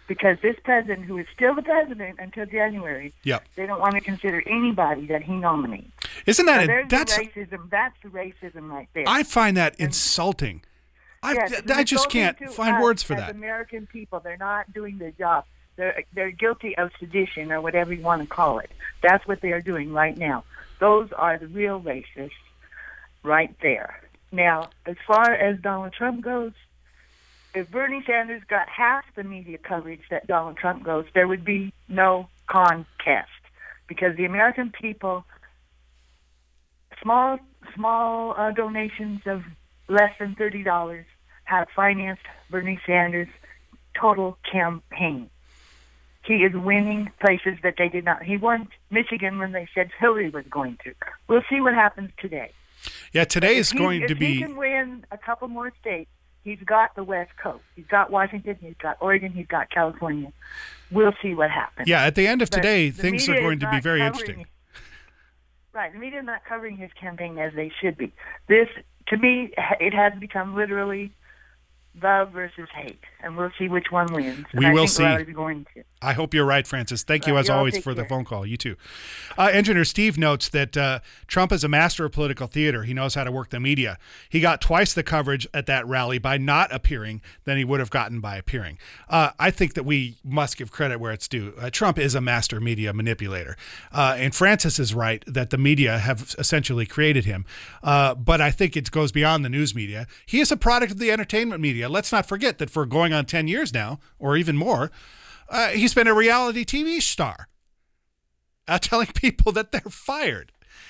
because this president, who is still the president until January, yep. they don't want to consider anybody that he nominates. Isn't that so a, there's that's the racism? That's the racism right there. I find that and, insulting. I yes, I just can't find words for as that. American people, they're not doing their job. They're they're guilty of sedition or whatever you want to call it. That's what they are doing right now. Those are the real racists right there. Now, as far as Donald Trump goes, if Bernie Sanders got half the media coverage that Donald Trump goes, there would be no contest, because the American people, small small uh, donations of less than thirty dollars, have financed Bernie Sanders' total campaign. He is winning places that they did not. He won Michigan when they said Hillary was going to. We'll see what happens today. Yeah, today is he, going to if be... If he can win a couple more states, he's got the West Coast. He's got Washington, he's got Oregon, he's got California. We'll see what happens. Yeah, at the end of But today, the things are media going is to be not very covering- interesting. Right, the media is not covering his campaign as they should be. This, to me, it has become literally love versus hate, and we'll see which one wins. And We I will think we're see. already going to. I hope you're right, Francis. Thank you, Right, as y'all always, take for the care. phone call. You too. Uh, Engineer Steve notes that uh, Trump is a master of political theater. He knows how to work the media. He got twice the coverage at that rally by not appearing than he would have gotten by appearing. Uh, I think that we must give credit where it's due. Uh, Trump is a master media manipulator. Uh, and Francis is right that the media have essentially created him. Uh, but I think it goes beyond the news media. He is a product of the entertainment media. Let's not forget that for going on ten years now, or even more, Uh, he's been a reality T V star, uh, telling people that they're fired.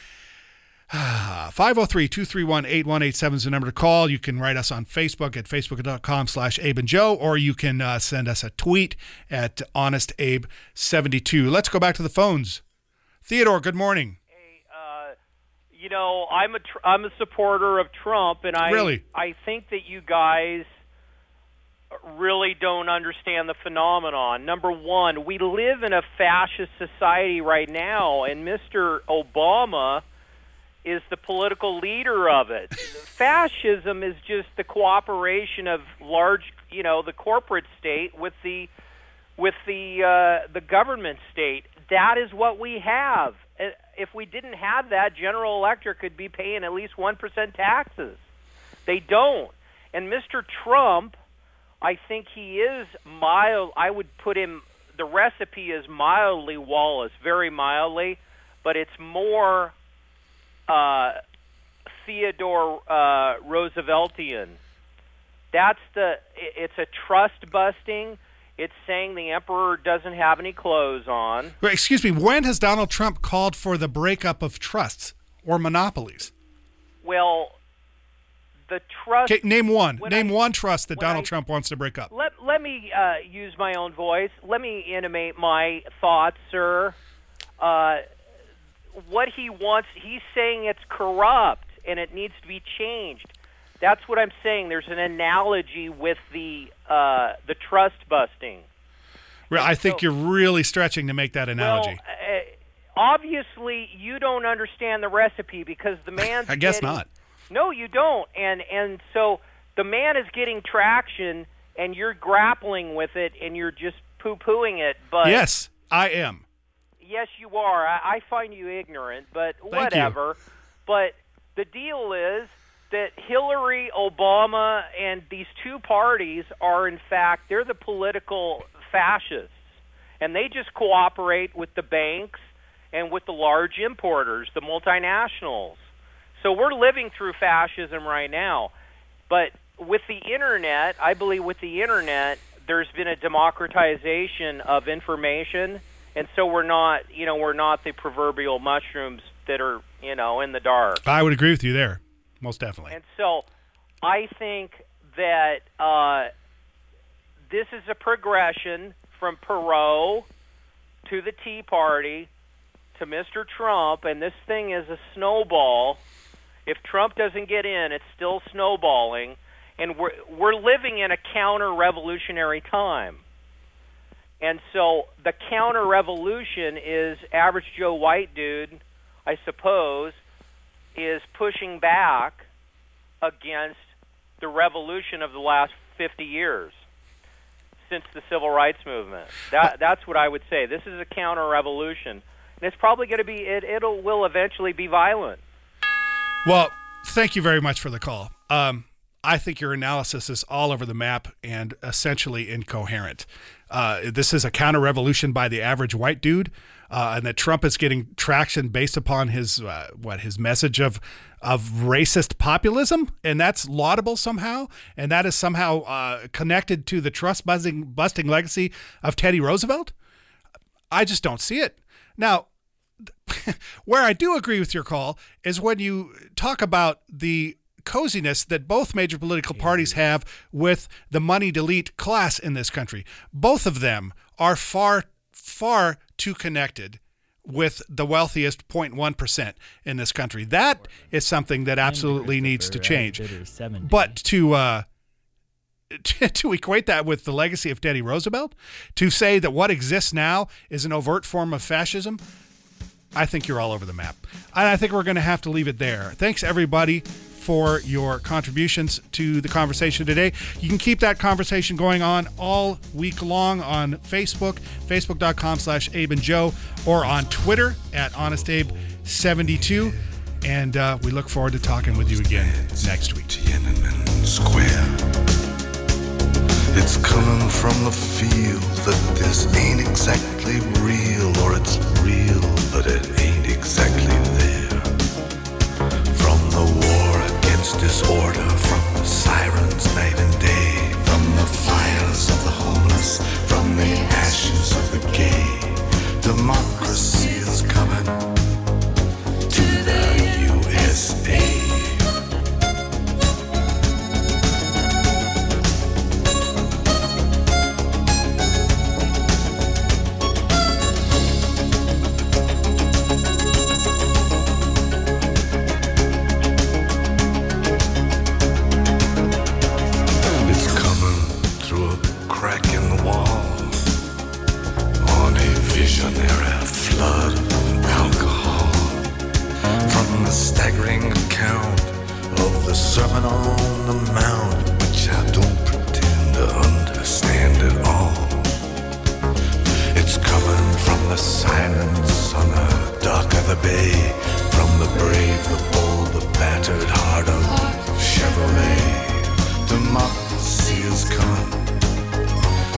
five oh three, two three one, eight one eight seven is the number to call. You can write us on Facebook at facebook.com slash Abe and Joe, or you can uh, send us a tweet at Honest Abe seventy-two. Let's go back to the phones. Theodore, good morning. You know, I'm a tr- I'm a supporter of Trump, and I Really? I think that you guys really don't understand the phenomenon. Number one, we live in a fascist society right now, and Mister Obama is the political leader of it. Fascism is just the cooperation of large, you know, the corporate state with the with the uh, the government state. That is what we have. If we didn't have that, General Electric could be paying at least one percent taxes. They don't. And Mister Trump, I think he is mild. I would put him, the recipe is mildly Wallace, very mildly, but it's more uh, Theodore uh, Rooseveltian. That's the, it's a trust busting. It's saying the emperor doesn't have any clothes on. Wait, excuse me, when has Donald Trump called for the breakup of trusts or monopolies? Well, the trust... Okay, name one. when Name I- one trust that when Donald I- Trump wants to break up. Let, let me uh, use my own voice. Let me intimate my thoughts, sir. Uh, what he wants, he's saying it's corrupt and it needs to be changed. That's what I'm saying. There's an analogy with the uh, the trust busting. Well, I think you're really stretching to make that analogy. Well, uh, obviously, you don't understand the recipe because the man's I guess getting- not. No, you don't. And and so the man is getting traction, and you're grappling with it, and you're just poo-pooing it. But Yes, I am. yes, you are. I, I find you ignorant, but you. whatever. But the deal is that Hillary, Obama, and these two parties are, in fact, they're the political fascists. And they just cooperate with the banks and with the large importers, the multinationals. So we're living through fascism right now. But with the Internet, I believe with the Internet, there's been a democratization of information. And so we're not, you know, we're not the proverbial mushrooms that are, you know, in the dark. I would agree with you there, most definitely. And so I think that uh, this is a progression from Perot to the Tea Party to Mister Trump, and this thing is a snowball. If Trump doesn't get in, it's still snowballing, and we're, we're living in a counter-revolutionary time. And so the counter-revolution is average Joe white dude, I suppose, is pushing back against the revolution of the last fifty years. since the civil rights movement. That that's what I would say. This is a counter-revolution, and it's probably going to be. It it'll will eventually be violent. Well, thank you very much for the call. Um, I think your analysis is all over the map and essentially incoherent. Uh, this is a counter-revolution by the average white dude, uh, and that Trump is getting traction based upon his uh, what his message of of racist populism, and that's laudable somehow, and that is somehow uh, connected to the trust-busting busting legacy of Teddy Roosevelt. I just don't see it. Now, where I do agree with your call is when you talk about the coziness that both major political parties have with the moneyed elite class in this country. Both of them are far, far too connected with the wealthiest zero point one percent in this country. That is something that absolutely needs to change. But to uh, to, to equate that with the legacy of Teddy Roosevelt, to say that what exists now is an overt form of fascism, I think you're all over the map. And I think we're going to have to leave it there. Thanks, everybody, for your contributions to the conversation today. You can keep that conversation going on all week long on Facebook, facebook.com slash Abe and Joe, or on Twitter at Honest Abe seventy-two. And uh, we look forward to talking with you again next week. Tiananmen Square. It's coming from the feel that this ain't exactly real, or it's real, but it ain't exactly there. From the war against disorder, from the sirens night and day,